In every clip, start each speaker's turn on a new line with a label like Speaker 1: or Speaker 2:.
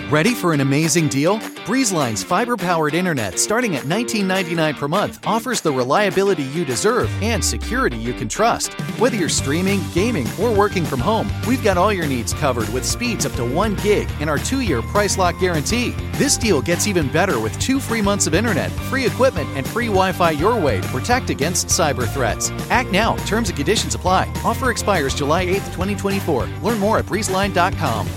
Speaker 1: Ready for an amazing deal? BreezeLine's fiber-powered internet starting at $19.99 per month offers the reliability you deserve and security you can trust. Whether you're streaming, gaming, or working from home, we've got all your needs covered with speeds up to 1 gig and our 2-year price lock guarantee. This deal gets even better with 2 free months of internet, free equipment, and free Wi-Fi your way to protect against cyber threats. Act now. Terms and conditions apply. Offer expires July 8th, 2024. Learn more at breezeline.com.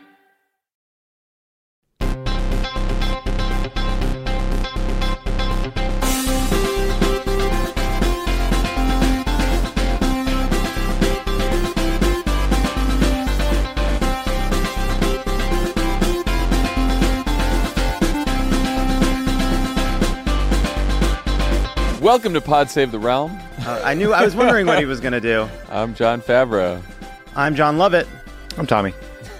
Speaker 2: Welcome to Pod Save the Realm.
Speaker 3: I was wondering what he was going to do.
Speaker 2: I'm John Favreau.
Speaker 3: I'm John Lovett.
Speaker 4: I'm Tommy.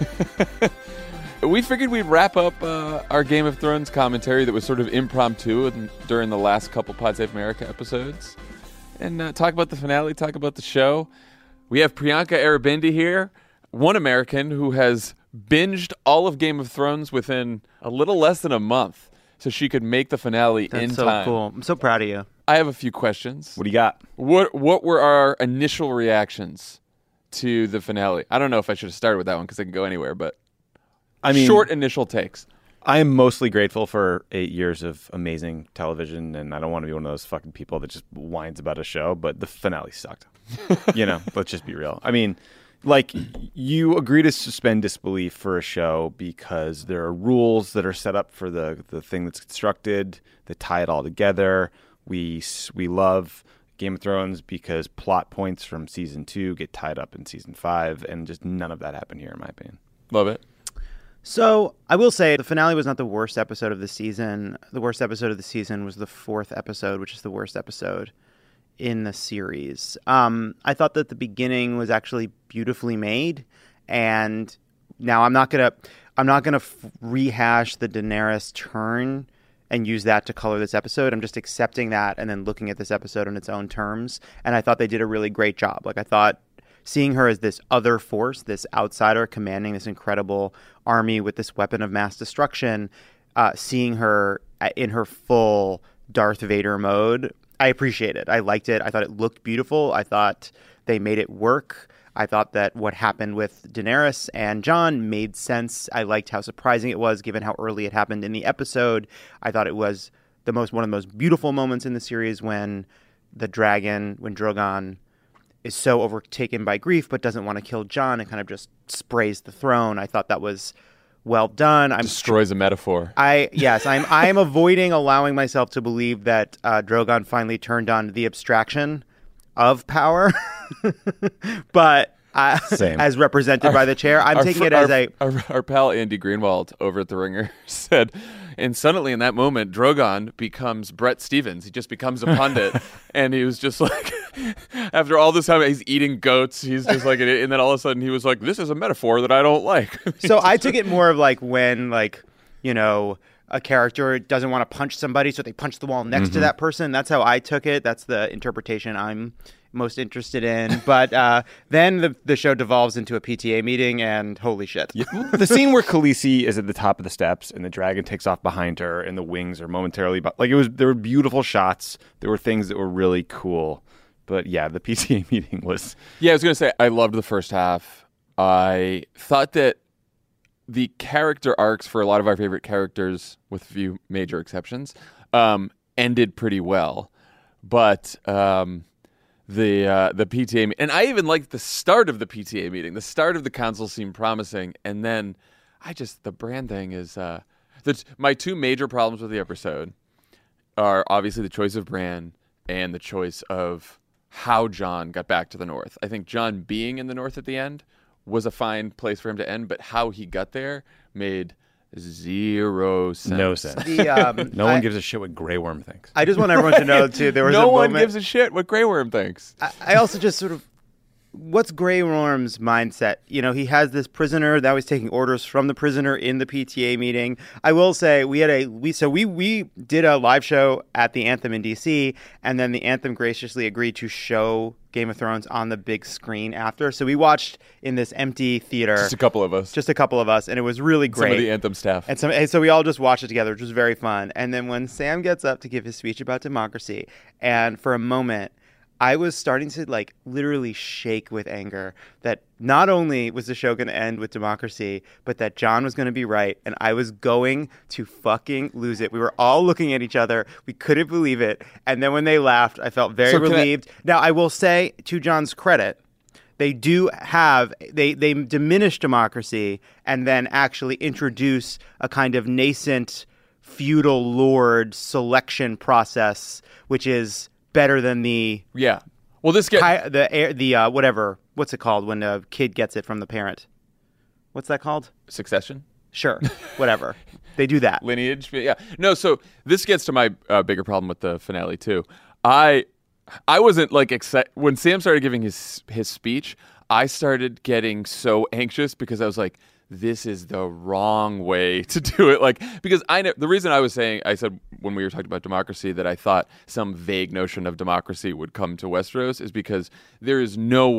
Speaker 2: We figured we'd wrap up our Game of Thrones commentary that was sort of impromptu during the last couple Pod Save America episodes and talk about the finale, talk about the show. We have Priyanka Aribindi here, one American who has binged all of Game of Thrones within a little less than a month so she could make the finale in
Speaker 3: That's so
Speaker 2: time.
Speaker 3: cool. I'm so proud of you.
Speaker 2: I have a few questions.
Speaker 4: What do you got?
Speaker 2: What were our initial reactions to the finale? I don't know if I should have started with that one because I can go anywhere, but short initial takes.
Speaker 4: I am mostly grateful for 8 years of amazing television, and I don't want to be one of those fucking people that just whines about a show, but the finale sucked. Let's just be real. I mean, like, you agree to suspend disbelief for a show because there are rules that are set up for the thing that's constructed that tie it all together. We love Game of Thrones because plot points from season 2 get tied up in season 5, and just none of that happened here, in my opinion.
Speaker 2: Love it.
Speaker 3: So I will say the finale was not the worst episode of the season. The worst episode of the season was the 4th episode, which is the worst episode in the series. I thought that the beginning was actually beautifully made, and now I'm not gonna rehash the Daenerys turn and use that to color this episode. I'm just accepting that and then looking at this episode on its own terms. And I thought they did a really great job. Like, I thought seeing her as this other force, this outsider commanding this incredible army with this weapon of mass destruction, seeing her in her full Darth Vader mode, I appreciate it. I liked it. I thought it looked beautiful. I thought they made it work. I thought that what happened with Daenerys and Jon made sense. I liked how surprising it was given how early it happened in the episode. I thought it was one of the most beautiful moments in the series when Drogon is so overtaken by grief but doesn't want to kill Jon and kind of just sprays the throne. I thought that was well done.
Speaker 2: Destroys a metaphor.
Speaker 3: I'm avoiding allowing myself to believe that Drogon finally turned on the abstraction of power, but as represented by the chair, I'm taking it as
Speaker 2: our pal Andy Greenwald over at The Ringer said, and suddenly in that moment, Drogon becomes Brett Stevens. He just becomes a pundit, and he was just like, after all this time, he's eating goats. He's just like, and then all of a sudden he was like, "This is a metaphor that I don't like."
Speaker 3: So I took it more of like when, a character doesn't want to punch somebody, so they punch the wall next to that person. That's how I took it. That's the interpretation I'm most interested in. But then the show devolves into a PTA meeting, and holy shit.
Speaker 4: The scene where Khaleesi is at the top of the steps and the dragon takes off behind her and the wings are momentarily... there were beautiful shots. There were things that were really cool. But yeah, the PTA meeting was...
Speaker 2: Yeah, I was going to say, I loved the first half. I thought that the character arcs for a lot of our favorite characters, with a few major exceptions, ended pretty well. But the PTA, and I even liked the start of the PTA meeting. The start of the council seemed promising, and then the Bran thing is my two major problems with the episode are obviously the choice of Bran and the choice of how Jon got back to the North. I think Jon being in the North at the end was a fine place for him to end, but how he got there made zero sense.
Speaker 4: No sense. No one gives a shit what Grey Worm thinks.
Speaker 3: I just want everyone to know, too, there was
Speaker 2: no
Speaker 3: a
Speaker 2: one
Speaker 3: moment...
Speaker 2: gives a shit what Grey Worm thinks.
Speaker 3: I also just sort of... what's Grey Worm's mindset? You know, he has this prisoner that was taking orders from the prisoner in the PTA meeting. I will say we did a live show at the Anthem in DC, and then the Anthem graciously agreed to show Game of Thrones on the big screen after. So we watched in this empty theater.
Speaker 2: Just a couple of us. And it was really great.
Speaker 3: Some
Speaker 2: of the Anthem staff.
Speaker 3: And so we all just watched it together, which was very fun. And then when Sam gets up to give his speech about democracy, and for a moment, I was starting to like literally shake with anger that not only was the show going to end with democracy, but that John was going to be right and I was going to fucking lose it. We were all looking at each other. We couldn't believe it. And then when they laughed, I felt very relieved. Now, I will say, to John's credit, they do have, they diminish democracy and then actually introduce a kind of nascent feudal lord selection process, which is better than the
Speaker 2: Well, this
Speaker 3: whatever. What's it called when a kid gets it from the parent? What's that called?
Speaker 2: Succession.
Speaker 3: Sure, whatever. They do that.
Speaker 2: Lineage. Yeah. No. So this gets to my bigger problem with the finale too. I wasn't like excited when Sam started giving his speech. I started getting so anxious because I was like, this is the wrong way to do it. Like, because the reason I said when we were talking about democracy that I thought some vague notion of democracy would come to Westeros is because there is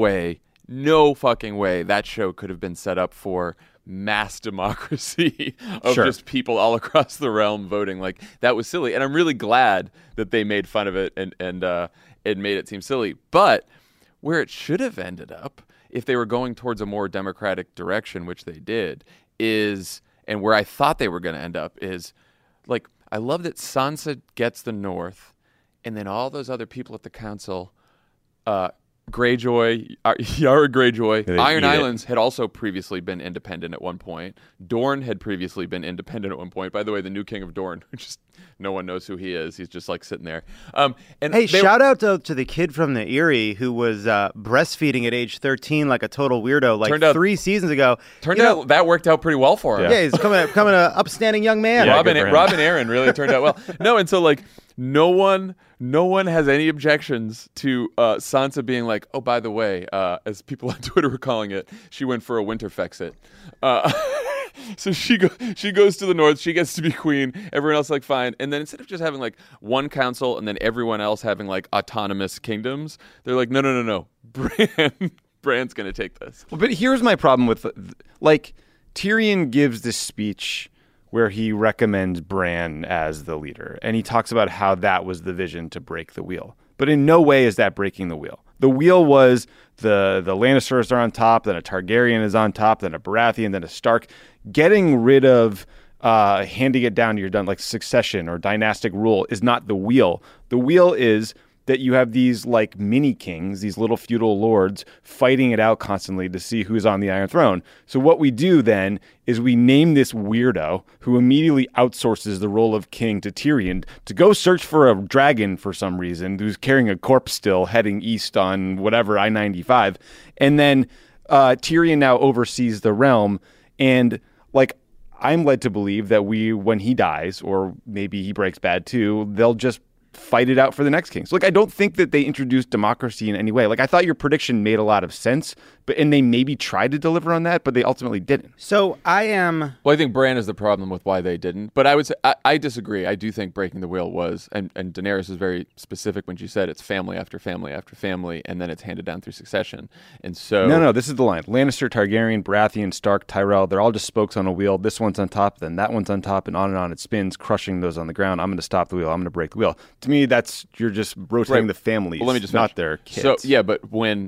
Speaker 2: no fucking way that show could have been set up for mass democracy of just people all across the realm voting. Like, that was silly. And I'm really glad that they made fun of it and it made it seem silly. But where it should have ended up, if they were going towards a more democratic direction, which they did, and where I thought they were going to end up is, like, I love that Sansa gets the North, and then all those other people at the council, Greyjoy, Yara Greyjoy, Iron Islands had also previously been independent at one point. Dorne had previously been independent at one point. By the way, the new king of Dorne, just no one knows who he is. He's just like sitting there.
Speaker 3: Shout out to the kid from the Eyrie who was breastfeeding at age 13 like a total weirdo, like 3 seasons ago.
Speaker 2: Turned out that worked out pretty well for him.
Speaker 3: Yeah, he's becoming an upstanding young man.
Speaker 2: Yeah, Robin Aaron really turned out well. No, and so like no one has any objections to Sansa being like, oh, by the way, as people on Twitter were calling it, she went for a Winterfexit. So she goes to the North. She gets to be queen. Everyone else is like, fine. And then instead of just having like one council and then everyone else having like autonomous kingdoms, they're like, no. Bran's going to take this.
Speaker 4: Well, but here's my problem with like Tyrion gives this speech where he recommends Bran as the leader. And he talks about how that was the vision to break the wheel. But in no way is that breaking the wheel. The wheel was the Lannisters are on top, then a Targaryen is on top, then a Baratheon, then a Stark. Getting rid of handing it down to your done, like succession or dynastic rule, is not the wheel. The wheel is that you have these like mini kings, these little feudal lords fighting it out constantly to see who's on the Iron Throne. So what we do then is we name this weirdo who immediately outsources the role of king to Tyrion to go search for a dragon for some reason who's carrying a corpse still heading east on whatever I-95. And then Tyrion now oversees the realm. And like, I'm led to believe that when he dies, or maybe he breaks bad too, they'll just fight it out for the next king. So, like, I don't think that they introduced democracy in any way. Like, I thought your prediction made a lot of sense, and they maybe tried to deliver on that, but they ultimately didn't.
Speaker 3: So
Speaker 2: Well, I think Bran is the problem with why they didn't. But I would say I disagree. I do think breaking the wheel was, and Daenerys is very specific when she said it's family after family after family, and then it's handed down through succession. And so
Speaker 4: no, this is the line: Lannister, Targaryen, Baratheon, Stark, Tyrell. They're all just spokes on a wheel. This one's on top, then that one's on top, and on it spins, crushing those on the ground. I'm going to stop the wheel. I'm going to break the wheel. To me, you're just rotating the families,
Speaker 2: well, let me just
Speaker 4: not their kids.
Speaker 2: So yeah, but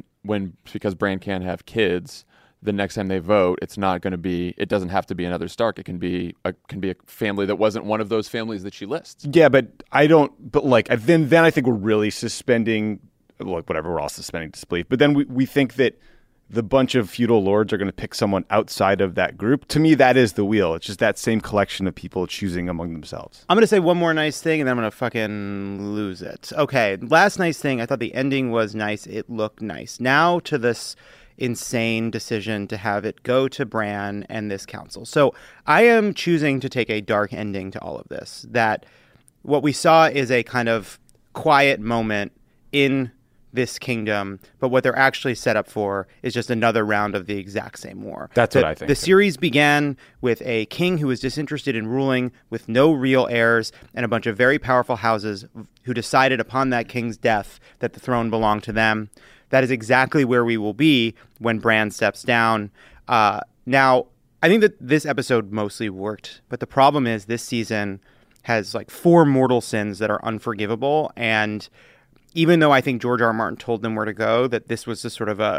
Speaker 2: because Bran can't have kids, the next time they vote, it's not going to be. It doesn't have to be another Stark. It can be a family that wasn't one of those families that she lists.
Speaker 4: Yeah, but I don't. But like then I think we're really suspending. Like whatever, we're all suspending disbelief. But then we think that the bunch of feudal lords are going to pick someone outside of that group. To me, that is the wheel. It's just that same collection of people choosing among themselves.
Speaker 3: I'm going to say one more nice thing, and then I'm going to fucking lose it. Okay, last nice thing. I thought the ending was nice. It looked nice. Now to this insane decision to have it go to Bran and this council. So I am choosing to take a dark ending to all of this. That what we saw is a kind of quiet moment in this kingdom, but what they're actually set up for is just another round of the exact same war.
Speaker 4: That's what I think.
Speaker 3: The series began with a king who was disinterested in ruling, with no real heirs, and a bunch of very powerful houses who decided upon that king's death that the throne belonged to them. That is exactly where we will be when Bran steps down. Now, I think that this episode mostly worked, but the problem is this season has like 4 mortal sins that are unforgivable, and even though I think George R. R. Martin told them where to go, that this was just sort of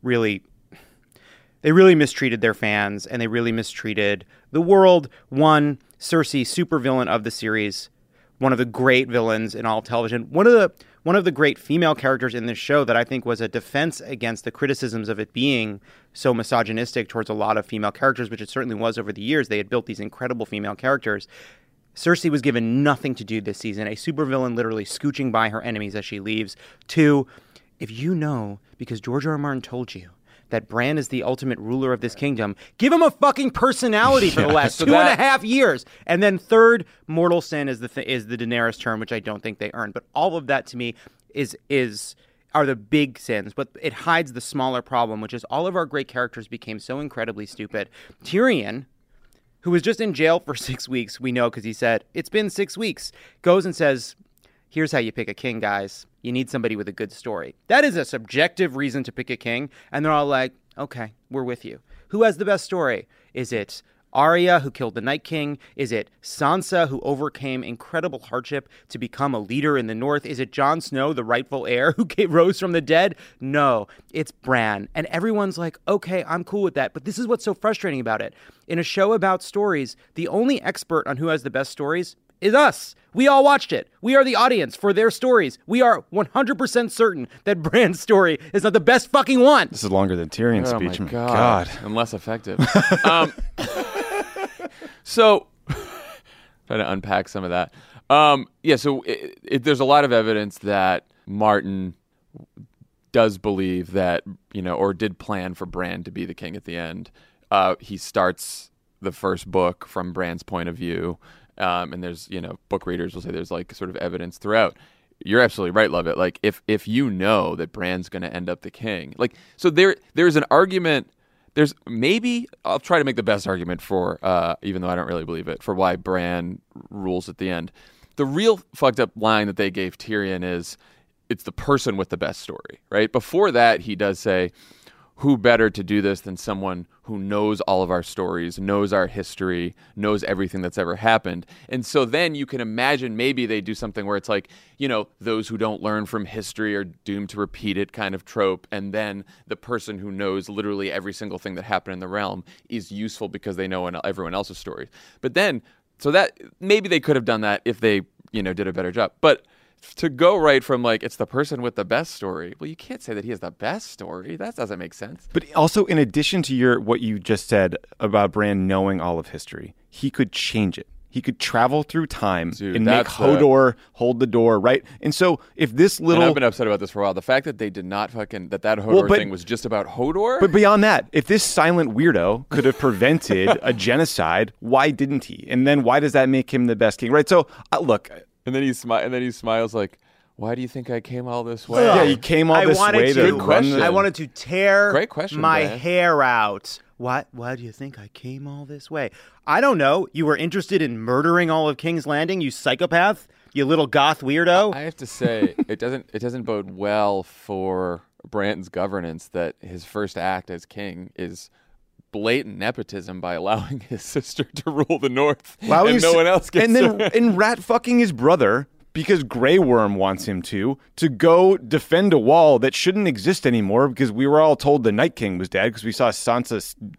Speaker 3: they really mistreated their fans, and they really mistreated the world. One, Cersei, supervillain of the series, one of the great villains in all of television, one of the great female characters in this show that I think was a defense against the criticisms of it being so misogynistic towards a lot of female characters, which it certainly was over the years. They had built these incredible female characters. Cersei was given nothing to do this season, a supervillain literally scooching by her enemies as she leaves. 2, if you know, because George R. R. Martin told you, that Bran is the ultimate ruler of this kingdom, give him a fucking personality for the last 2.5 years. And then 3rd, mortal sin is the Daenerys term, which I don't think they earned. But all of that to me are the big sins, but it hides the smaller problem, which is all of our great characters became so incredibly stupid. Tyrion, who was just in jail for 6 weeks, we know because he said, it's been 6 weeks, goes and says, here's how you pick a king, guys. You need somebody with a good story. That is a subjective reason to pick a king. And they're all like, okay, we're with you. Who has the best story? Is it Arya, who killed the Night King? Is it Sansa, who overcame incredible hardship to become a leader in the North? Is it Jon Snow, the rightful heir, who rose from the dead? No, it's Bran. And everyone's like, okay, I'm cool with that. But this is what's so frustrating about it. In a show about stories, the only expert on who has the best stories is us. We all watched it. We are the audience for their stories. We are 100% certain that Bran's story is not the best fucking one.
Speaker 4: This is longer than Tyrion's speech.
Speaker 2: Oh my God. And less effective. So, trying to unpack some of that. So there's a lot of evidence that Martin does believe that, or did plan for Bran to be the king at the end. He starts the first book from Bran's point of view. And there's, book readers will say there's like sort of evidence throughout. You're absolutely right, Lovett. Like if you know that Bran's going to end up the king, like, so there's an argument. I'll try to make the best argument for, even though I don't really believe it, for why Bran rules at the end. The real fucked up line that they gave Tyrion is, it's the person with the best story, right? Before that, he does say, who better to do this than someone who knows all of our stories, knows our history, knows everything that's ever happened. And so then you can imagine maybe they do something where it's like, those who don't learn from history are doomed to repeat it kind of trope. And then the person who knows literally every single thing that happened in the realm is useful because they know everyone else's stories. But then, so that maybe they could have done that if they, did a better job. But to go right from like, it's the person with the best story. Well, you can't say that he has the best story. That doesn't make sense.
Speaker 4: But also, in addition to what you just said about Bran knowing all of history, he could change it. He could travel through time and make Hodor hold the door, right? And so if this little...
Speaker 2: And I've been upset about this for a while. The fact that they did not that Hodor thing was just about Hodor?
Speaker 4: But beyond that, if this silent weirdo could have prevented a genocide, why didn't he? And then why does that make him the best king, right? So, look...
Speaker 2: And then he smiles like, why do you think I came all this way?
Speaker 4: Yeah, he came all this way to run
Speaker 3: I wanted to tear my
Speaker 2: Brian.
Speaker 3: hair out. Why do you think I came all this way? I don't know. You were interested in murdering all of King's Landing, you psychopath, you little goth weirdo.
Speaker 2: I have to say, it doesn't bode well for Bran's governance that his first act as king is blatant nepotism by allowing his sister to rule the North, and no one else gets
Speaker 4: and rat fucking his brother because Grey Worm wants him to go defend a wall that shouldn't exist anymore because we were all told the Night King was dead because we saw Sansa,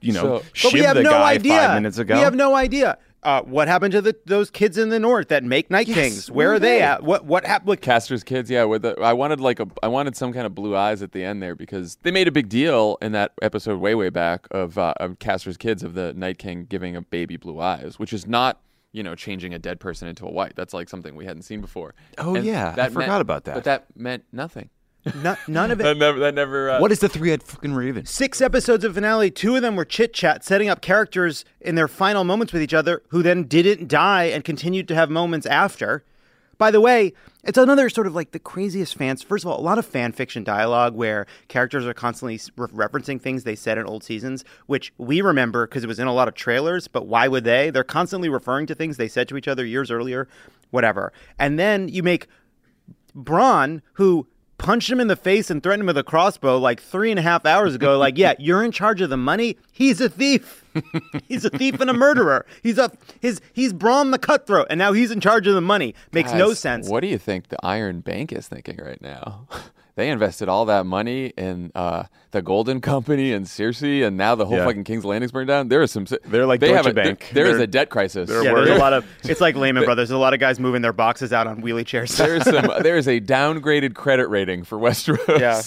Speaker 4: shiv the guy 5 minutes ago.
Speaker 3: We have no idea. What happened to those kids in the North that make Night Kings? Where are they at? What happened? With
Speaker 2: Caster's kids? Yeah, I wanted some kind of blue eyes at the end there because they made a big deal in that episode way back of Caster's kids of the Night King giving a baby blue eyes, which is not changing a dead person into a white. That's like something we hadn't seen before.
Speaker 4: Oh yeah, I forgot about that.
Speaker 2: But that meant nothing.
Speaker 3: None of it.
Speaker 2: that never.
Speaker 4: What is the three-head fucking raven?
Speaker 3: 6 episodes of finale. 2 of them were chit-chat, setting up characters in their final moments with each other who then didn't die and continued to have moments after. By the way, it's another sort of like the craziest fans. First of all, a lot of fan fiction dialogue where characters are constantly referencing things they said in old seasons, which we remember because it was in a lot of trailers, but why would they? They're constantly referring to things they said to each other years earlier, whatever. And then you make Bronn, who punched him in the face and threatened him with a crossbow like 3.5 hours ago, like, yeah, you're in charge of the money? He's a thief. He's a thief and a murderer. He's Bronn the Cutthroat, and now he's in charge of the money. Makes no sense.
Speaker 2: What do you think the Iron Bank is thinking right now? They invested all that money in the Golden Company and Cersei, and now the whole fucking King's Landing's burned down. There is some.
Speaker 4: They're like Deutsche Bank.
Speaker 2: There is a debt crisis.
Speaker 3: Yeah, there's a lot of. It's like Lehman Brothers. There's a lot of guys moving their boxes out on wheelie chairs.
Speaker 2: There is a downgraded credit rating for Westeros.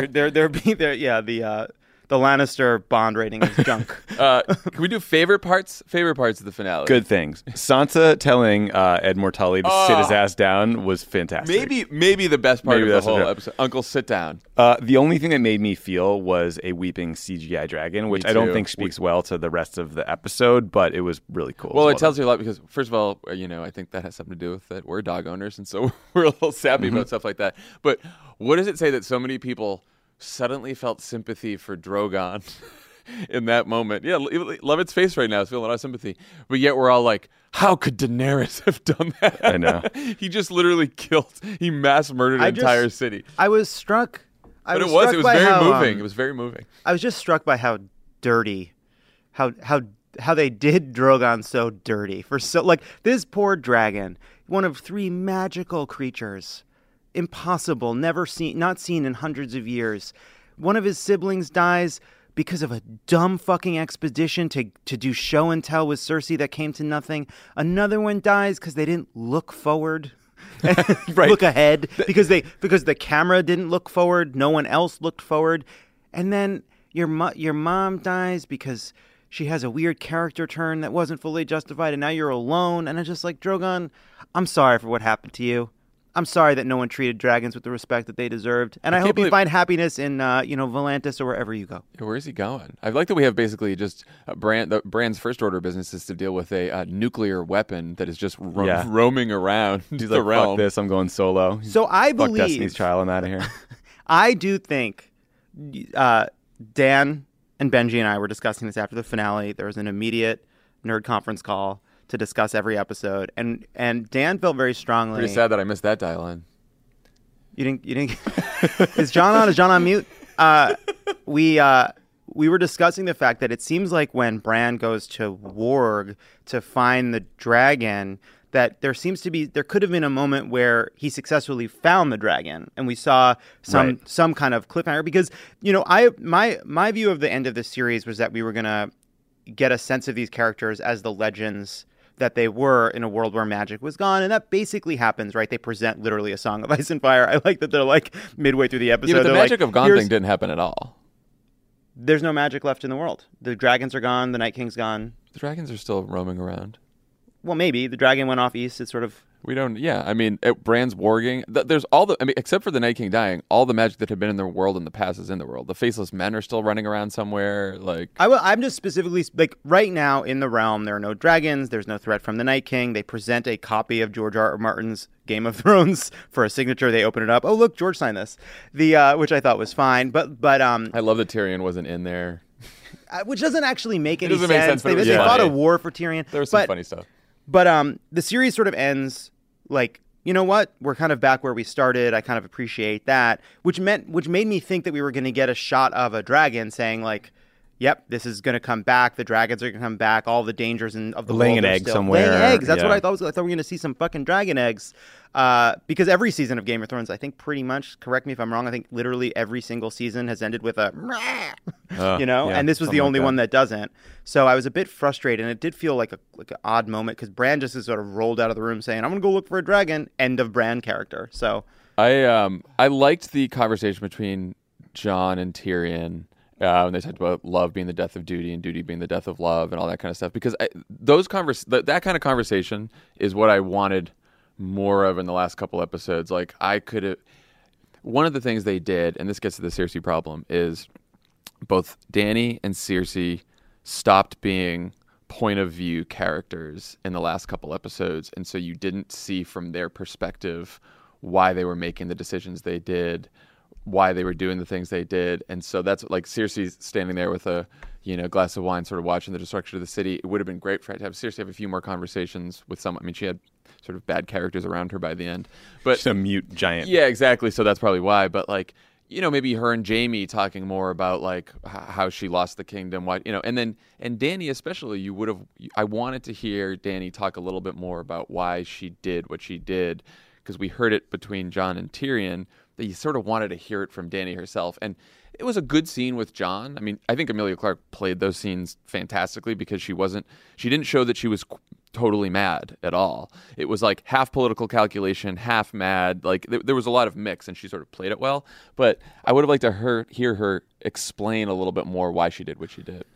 Speaker 3: The Lannister bond rating is junk.
Speaker 2: Can we do favorite parts? Favorite parts of the finale.
Speaker 4: Good things. Sansa telling Edmure Tully to sit his ass down was fantastic.
Speaker 2: Maybe the best part of the whole episode. Uncle, sit down.
Speaker 4: The only thing that made me feel was a weeping CGI dragon, which I don't think speaks well to the rest of the episode, but it was really cool.
Speaker 2: Well, it tells you a lot because, first of all, I think that has something to do with it. We're dog owners, and so we're a little sappy about stuff like that. But what does it say that so many people suddenly felt sympathy for Drogon in that moment? Yeah, Lovett's face right now is feeling a lot of sympathy. But yet we're all like, how could Daenerys have done that?
Speaker 4: I know.
Speaker 2: He just literally he mass murdered an entire city.
Speaker 3: I was struck.
Speaker 2: It was very moving. It was very moving.
Speaker 3: I was just struck by how dirty, how they did Drogon so dirty. This poor dragon, one of 3 magical creatures. Impossible, not seen in hundreds of years. One of his siblings dies because of a dumb fucking expedition to do show and tell with Cersei that came to nothing. Another one dies because they didn't look forward, look ahead, because the camera didn't look forward. No one else looked forward. And then your mom dies because she has a weird character turn that wasn't fully justified, and now you're alone. And I'm just like, Drogon, I'm sorry for what happened to you. I'm sorry that no one treated dragons with the respect that they deserved. And I hope you find happiness in, Volantis or wherever you go.
Speaker 2: Where is he going? I like that we have basically just Bran's first order of business is to deal with a nuclear weapon that is just roaming around
Speaker 4: He's
Speaker 2: the
Speaker 4: like,
Speaker 2: realm.
Speaker 4: Fuck this, I'm going solo.
Speaker 3: So I believe...
Speaker 4: Fuck Destiny's Child, I'm out of here.
Speaker 3: I do think Dan and Benji and I were discussing this after the finale. There was an immediate nerd conference call to discuss every episode, and Dan felt very strongly.
Speaker 2: Pretty sad that I missed that dial-in.
Speaker 3: You didn't. Is John on? Is John on mute? We were discussing the fact that it seems like when Bran goes to Warg to find the dragon, that there could have been a moment where he successfully found the dragon, and we saw some kind of cliffhanger. Because my view of the end of this series was that we were gonna get a sense of these characters as the legends that they were in a world where magic was gone, and that basically happens, right? They present literally a Song of Ice and Fire. I like that they're like midway through the episode.
Speaker 2: Yeah, but the magic of gone thing didn't happen at all.
Speaker 3: There's no magic left in the world. The dragons are gone. The Night King's gone.
Speaker 2: The dragons are still roaming around.
Speaker 3: Well, maybe the dragon went off east. It's sort of.
Speaker 2: We don't. Yeah, I mean, Bran's warging. There's all the. I mean, except for the Night King dying, all the magic that had been in the world in the past is in the world. The faceless men are still running around somewhere. Like
Speaker 3: I'm just specifically like right now in the realm. There are no dragons. There's no threat from the Night King. They present a copy of George R. R. Martin's Game of Thrones for a signature. They open it up. Oh, look, George signed this. Which I thought was fine. But
Speaker 2: I love that Tyrion wasn't in there.
Speaker 3: Which doesn't actually make any sense.
Speaker 2: Make sense.
Speaker 3: They fought a war for Tyrion.
Speaker 2: There was some funny stuff.
Speaker 3: But the series sort of ends like, you know what? We're kind of back where we started. I kind of appreciate that, which made me think that we were going to get a shot of a dragon saying like, yep, this is going to come back. The dragons are going to come back. All the dangers of the
Speaker 4: laying
Speaker 3: world
Speaker 4: an
Speaker 3: are
Speaker 4: egg
Speaker 3: still
Speaker 4: somewhere.
Speaker 3: Laying eggs. That's what I thought. I thought we were going to see some fucking dragon eggs. Because every season of Game of Thrones, I think pretty much, correct me if I'm wrong, I think literally every single season has ended with a, and this was the only one that doesn't. So I was a bit frustrated, and it did feel like an odd moment because Bran just sort of rolled out of the room saying, I'm going to go look for a dragon, end of Bran character. So
Speaker 2: I liked the conversation between Jon and Tyrion when they talked about love being the death of duty and duty being the death of love and all that kind of stuff. Because that kind of conversation is what I wanted more of in the last couple episodes. Like one of the things they did, and this gets to the Cersei problem, is both Dany and Cersei stopped being point of view characters in the last couple episodes, and so you didn't see from their perspective why they were making the decisions they did, why they were doing the things they did. And so that's like Cersei standing there with a glass of wine, sort of watching the destruction of the city. It would have been great for her to have Cersei have a few more conversations with some. I mean, she had sort of bad characters around her by the end, but
Speaker 4: She's a mute giant.
Speaker 2: Yeah, exactly. So that's probably why. But like, maybe her and Jaime talking more about like how she lost the kingdom, why, and Dany especially. I wanted to hear Dany talk a little bit more about why she did what she did, because we heard it between Jon and Tyrion. That you sort of wanted to hear it from Dany herself, and it was a good scene with Jon. I mean, I think Emilia Clarke played those scenes fantastically because she didn't show that she was totally mad at all. It was like half political calculation, half mad. Like there was a lot of mix, and she sort of played it well. But I would have liked to hear her explain a little bit more why she did what she did.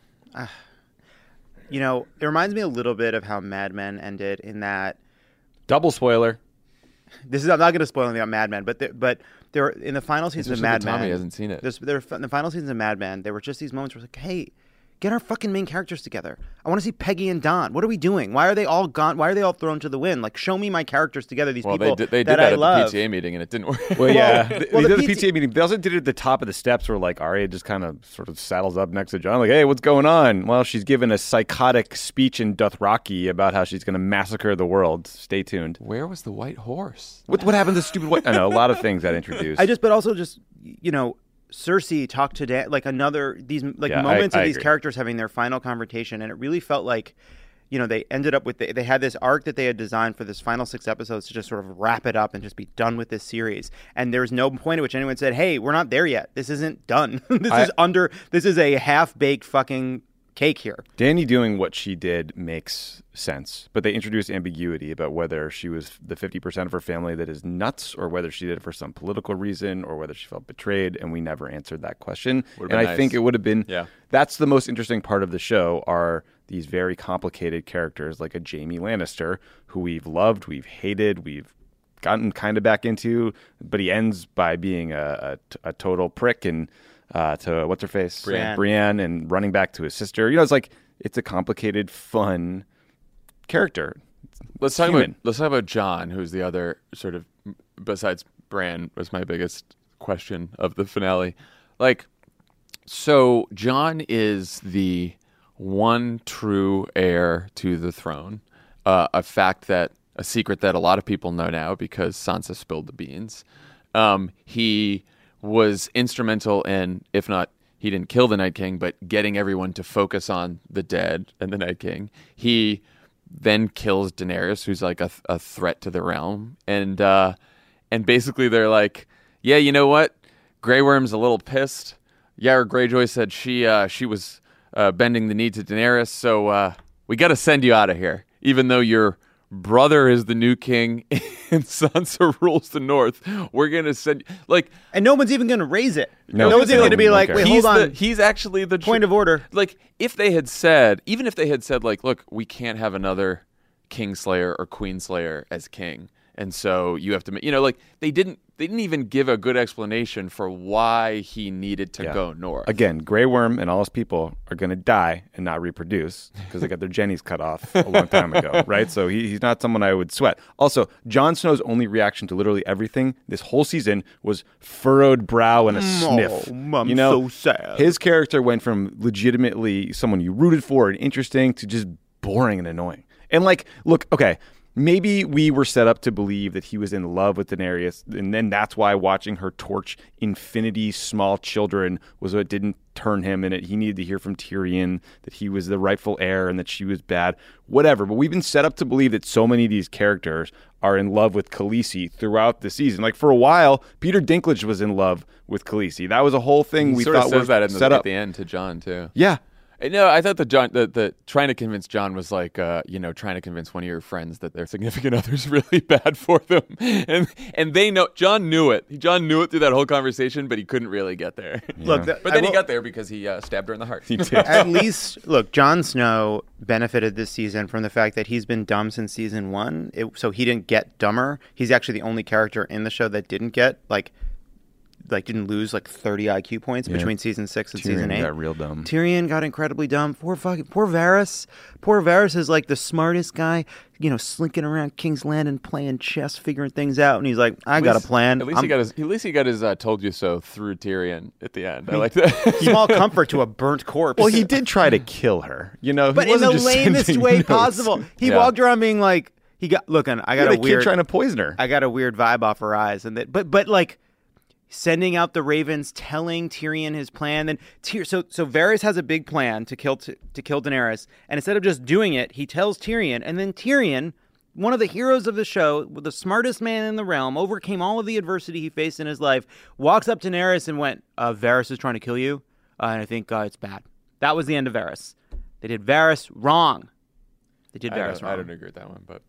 Speaker 3: It reminds me a little bit of how Mad Men ended, in that
Speaker 4: Double spoiler.
Speaker 3: I'm not going to spoil anything about Mad Men, but there in the final season of Mad Men,
Speaker 2: Tommy hasn't seen it.
Speaker 3: In the final seasons of Mad Men, there were just these moments where it's like, hey, get our fucking main characters together. I want to see Peggy and Don. What are we doing? Why are they all gone? Why are they all thrown to the wind? Like, show me my characters together. These people
Speaker 2: they did
Speaker 3: that
Speaker 2: at
Speaker 3: I love.
Speaker 2: the PTA meeting, and it didn't work.
Speaker 4: Well, yeah. They did the
Speaker 3: PT
Speaker 4: PTA meeting. They also did it at the top of the steps where, like, Arya just kind of sort of saddles up next to Jon. Like, hey, what's going on? Well, she's given a psychotic speech in Dothraki about how she's going to massacre the world. Stay tuned.
Speaker 2: Where was the white horse?
Speaker 4: What happened to the stupid white... I know, a lot of things that introduced.
Speaker 3: But also just, Cersei talked to Dan, like moments of these
Speaker 4: agree.
Speaker 3: characters having their final confrontation, and it really felt like, they ended up with they had this arc that they had designed for this final 6 episodes to just sort of wrap it up and just be done with this series. And there was no point at which anyone said, "Hey, we're not there yet. This isn't done. This is a half-baked fucking cake here."
Speaker 4: Dany doing what she did makes sense, but they introduced ambiguity about whether she was the 50% of her family that is nuts, or whether she did it for some political reason, or whether she felt betrayed, and we never answered that question. And I think it would have been, that's the most interesting part of the show, are these very complicated characters like a Jaime Lannister, who we've loved, we've hated, we've gotten kind of back into, but he ends by being a total prick, and to what's her face, Brienne, and running back to his sister. It's a complicated, fun character.
Speaker 2: Let's talk about Jon, who's the other sort of, besides Bran, was my biggest question of the finale. So Jon is the one true heir to the throne, a secret that a lot of people know now because Sansa spilled the beans. He was instrumental in, if not, he didn't kill the Night King, but getting everyone to focus on the dead and the Night King. He then kills Daenerys, who's like a threat to the realm. And basically they're like, yeah, you know what? Grey Worm's a little pissed. Yara Greyjoy said she was bending the knee to Daenerys, so we got to send you out of here, even though your brother is the new king and Sansa rules the North. We're gonna send
Speaker 3: and no one's even gonna raise it.
Speaker 4: No
Speaker 3: one's even gonna be like, wait, hold on.
Speaker 2: He's actually the
Speaker 3: point of order.
Speaker 2: If they had said, look, we can't have another Kingslayer or Queenslayer as king, and so you have to, they didn't even give a good explanation for why he needed to go north.
Speaker 4: Again, Grey Worm and all his people are going to die and not reproduce because they got their jennies cut off a long time ago, right? So he's not someone I would sweat. Also, Jon Snow's only reaction to literally everything this whole season was furrowed brow and a sniff.
Speaker 3: I'm so sad.
Speaker 4: His character went from legitimately someone you rooted for and interesting to just boring and annoying. And look, okay, maybe we were set up to believe that he was in love with Daenerys, and then that's why watching her torch infinity small children was what didn't turn him, and he needed to hear from Tyrion that he was the rightful heir and that she was bad. Whatever. But we've been set up to believe that so many of these characters are in love with Khaleesi throughout the season. For a while, Peter Dinklage was in love with Khaleesi. That was a whole thing we thought was set up
Speaker 2: at the end to Jon too.
Speaker 4: Yeah.
Speaker 2: No, I thought the trying to convince Jon was like, trying to convince one of your friends that their significant other's really bad for them, and they know. Jon knew it. Jon knew it through that whole conversation, but he couldn't really get there.
Speaker 3: Yeah. Look,
Speaker 2: but then he got there because he stabbed her in the heart.
Speaker 4: He did.
Speaker 3: At least, look, Jon Snow benefited this season from the fact that he's been dumb since season 1, so he didn't get dumber. He's actually the only character in the show that didn't get didn't lose like 30 IQ points between season 6 and season 8.
Speaker 4: Got real dumb.
Speaker 3: Tyrion got incredibly dumb. Poor Varys. Poor Varys is like the smartest guy, slinking around King's Landing playing chess, figuring things out, and he's like, I got a plan.
Speaker 2: At least he got his told you so through Tyrion at the end. I like that.
Speaker 3: Small comfort to a burnt corpse.
Speaker 4: Well, he did try to kill her,
Speaker 3: but in the lamest way possible. He walked around being like, I got a
Speaker 4: kid
Speaker 3: weird
Speaker 4: trying to poison her.
Speaker 3: I got a weird vibe off her eyes, but like sending out the ravens, telling Tyrion his plan. Then so Varys has a big plan to kill Daenerys, and instead of just doing it, he tells Tyrion, and then Tyrion, one of the heroes of the show, the smartest man in the realm, overcame all of the adversity he faced in his life, walks up to Daenerys and went, Varys is trying to kill you, and I think it's bad. That was the end of Varys. They did Varys wrong. They did Varys wrong.
Speaker 2: I don't agree with that one, but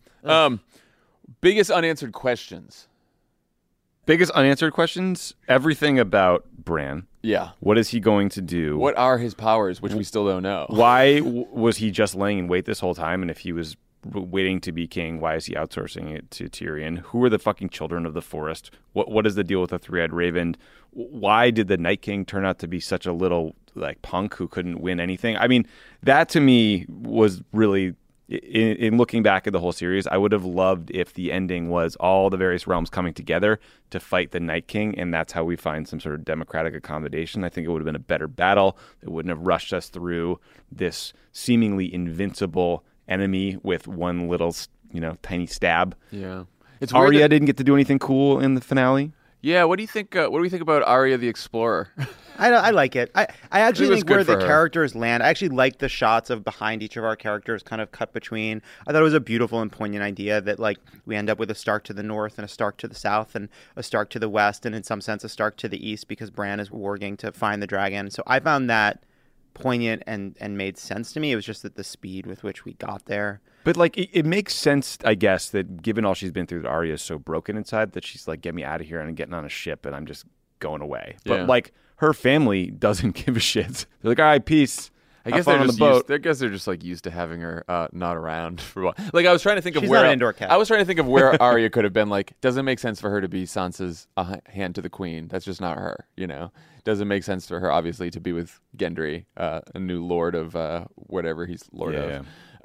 Speaker 2: biggest unanswered questions.
Speaker 4: Biggest unanswered questions? Everything about Bran.
Speaker 2: Yeah.
Speaker 4: What is he going to do?
Speaker 2: What are his powers, which we still don't know?
Speaker 4: Why was he just laying in wait this whole time? And if he was waiting to be king, why is he outsourcing it to Tyrion? Who are the fucking children of the forest? What is the deal with the three-eyed raven? Why did the Night King turn out to be such a little like punk who couldn't win anything? I mean, that to me was really... In looking back at the whole series, I would have loved if the ending was all the various realms coming together to fight the Night King, and that's how we find some sort of democratic accommodation. I think it would have been a better battle. It wouldn't have rushed us through this seemingly invincible enemy with one little, tiny stab.
Speaker 2: Yeah,
Speaker 4: Arya didn't get to do anything cool in the finale.
Speaker 2: Yeah, what do you think? What do we think about Arya the Explorer?
Speaker 3: I like it. I actually think where the
Speaker 2: her.
Speaker 3: characters land, I actually like the shots of behind each of our characters kind of cut between. I thought it was a beautiful and poignant idea that like we end up with a Stark to the north and a Stark to the south and a Stark to the west and in some sense a Stark to the east because Bran is warging to find the dragon. So I found that poignant and made sense to me. It was just that the speed with which we got there.
Speaker 4: But like it makes sense, I guess, that given all she's been through, that Arya is so broken inside that she's like, get me out of here and I'm getting on a ship and I'm just going away. But like her family doesn't give a shit. They're like, all right, peace.
Speaker 2: I guess they're just like used to having her not around for a while. Like I was trying to think of
Speaker 3: She's
Speaker 2: where
Speaker 3: not an indoor cat.
Speaker 2: I was trying to think of where Arya could have been. Like, doesn't make sense for her to be Sansa's hand to the queen. That's just not her. Doesn't make sense for her obviously to be with Gendry, a new lord of whatever he's lord of.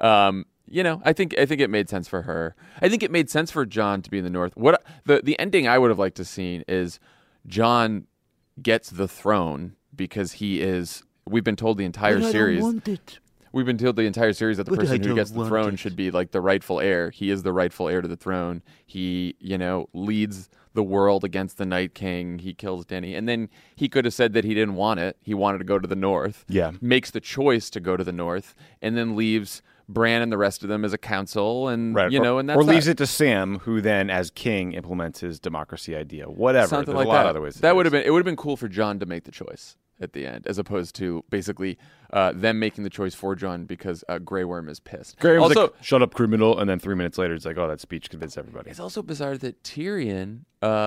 Speaker 2: Yeah. I think it made sense for her. I think it made sense for Jon to be in the north. What the ending I would have liked to seen is Jon gets the throne because he is. We've been told the entire series. We've been told the entire series that the person who gets the throne should be like the rightful heir. He is the rightful heir to the throne. He, leads the world against the Night King. He kills Dany. And then he could have said that he didn't want it. He wanted to go to the north.
Speaker 4: Yeah.
Speaker 2: Makes the choice to go to the north and then leaves Bran and the rest of them as a council and, and that's
Speaker 4: or leaves it to Sam, who then as king implements his democracy idea. Whatever.
Speaker 2: Something
Speaker 4: There's
Speaker 2: like
Speaker 4: a lot
Speaker 2: that.
Speaker 4: of other ways.
Speaker 2: It would have been cool for Jon to make the choice at the end, as opposed to basically them making the choice for Jon because Grey Worm is pissed.
Speaker 4: Grey Worm's also, like, shut up, criminal, and then 3 minutes later, it's like, oh, that speech convinced everybody.
Speaker 2: It's also bizarre that Tyrion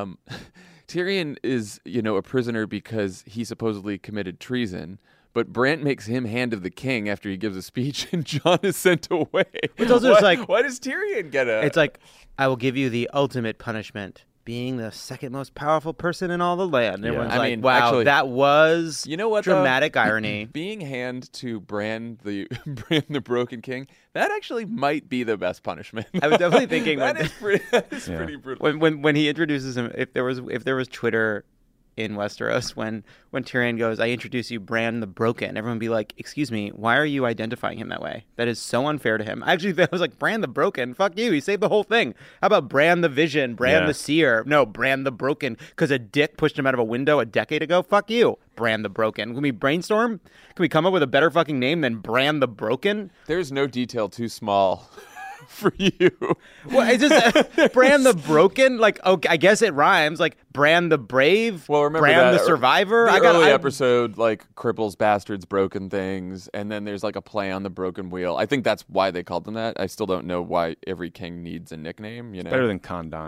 Speaker 2: is, a prisoner because he supposedly committed treason, but Bran makes him hand of the king after he gives a speech, and Jon is sent away.
Speaker 3: It's also just like,
Speaker 2: why does Tyrion get a?
Speaker 3: It's like, I will give you the ultimate punishment. Being the second most powerful person in all the land.
Speaker 2: Yeah.
Speaker 3: Everyone's wow, actually, that was dramatic irony.
Speaker 2: Being hand to Bran the Broken King, that actually might be the best punishment.
Speaker 3: I was definitely thinking
Speaker 2: that is pretty brutal.
Speaker 3: When he introduces him, if there was Twitter in Westeros when Tyrion goes, I introduce you Bran the Broken, everyone would be like, excuse me, why are you identifying him that way? That is so unfair to him. Actually, I was like, Bran the Broken? Fuck you. He saved the whole thing. How about Bran the Vision, Bran the Seer? No, Bran the Broken, because a dick pushed him out of a window a decade ago? Fuck you, Bran the Broken. Can we brainstorm? Can we come up with a better fucking name than Bran the Broken?
Speaker 2: There's no detail too small for you.
Speaker 3: Well, it's just Bran the Broken. Like, okay, I guess it rhymes. Like Bran the Brave.
Speaker 2: Well, remember
Speaker 3: Bran the Survivor.
Speaker 2: The early episode like cripples, bastards, broken things, and then there's like a play on the broken wheel. I think that's why they called them that. I still don't know why every king needs a nickname.
Speaker 4: It's better than Khandan.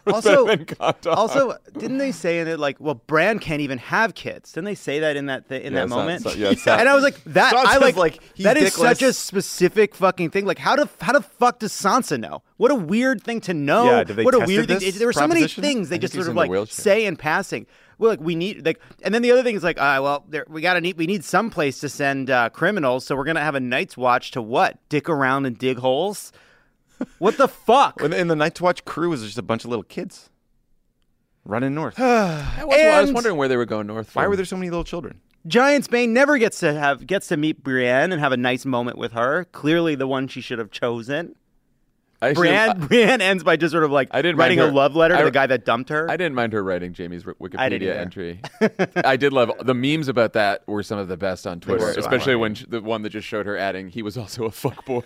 Speaker 3: Also,
Speaker 2: better than Condor.
Speaker 3: also, didn't they say in it like, well, Bran can't even have kids? Didn't they say that in that that moment? And I was like, that
Speaker 4: Sansa's
Speaker 3: I
Speaker 4: like, he's
Speaker 3: that is
Speaker 4: dickless.
Speaker 3: such a specific fucking thing. Like, how the fuck does Sansa know? What a weird thing to know.
Speaker 4: Yeah, did they
Speaker 3: what a
Speaker 4: tested
Speaker 3: weird thing.
Speaker 4: this
Speaker 3: There were so many
Speaker 4: proposition?
Speaker 3: things they
Speaker 2: I
Speaker 3: just
Speaker 2: think
Speaker 3: sort
Speaker 2: he's
Speaker 3: of
Speaker 2: in the
Speaker 3: like
Speaker 2: wheelchair.
Speaker 3: say in passing. Well, like we need and then the other thing is like, we need some place to send criminals, so we're gonna have a Night's Watch to what? Dick around and dig holes. What the fuck?
Speaker 4: In the Night's Watch crew was just a bunch of little kids running north.
Speaker 2: I was wondering where they were going north.
Speaker 4: Why
Speaker 2: from.
Speaker 4: were there so many little children?
Speaker 3: Giant's Bane never gets to meet Brienne and have a nice moment with her. Clearly, the one she should have chosen. Brienne ends by just sort of like
Speaker 2: I didn't
Speaker 3: writing
Speaker 2: mind
Speaker 3: a
Speaker 2: her-
Speaker 3: love letter to
Speaker 2: I-
Speaker 3: the guy that dumped her.
Speaker 2: I didn't mind her writing Jamie's
Speaker 3: I didn't
Speaker 2: Wikipedia
Speaker 3: either.
Speaker 2: entry. I did love the memes about that were some of the best on Twitter,
Speaker 3: were so
Speaker 2: especially
Speaker 4: funny.
Speaker 2: when the one that just showed her adding he was also a fuckboy.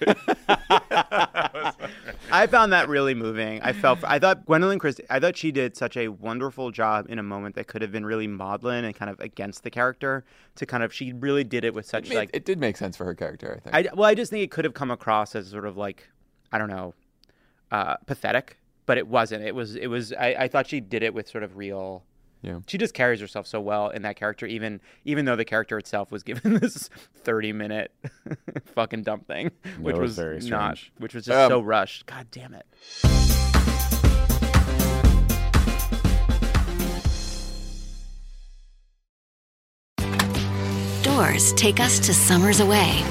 Speaker 3: I found that really moving. I thought Gwendolyn Christie, I thought she did such a wonderful job in a moment that could have been really maudlin and kind of against the character. She really did it with such
Speaker 2: it did make sense for her character, I think.
Speaker 3: I just think it could have come across as sort of like, I don't know, pathetic, but it wasn't. It was. I thought she did it with sort of real.
Speaker 2: Yeah.
Speaker 3: She just carries herself so well in that character, even though the character itself was given this 30-minute fucking dump thing, which
Speaker 4: it
Speaker 3: was
Speaker 4: was very
Speaker 3: not,
Speaker 4: strange.
Speaker 3: which was just so rushed. God damn it.
Speaker 5: Doors take us to summers away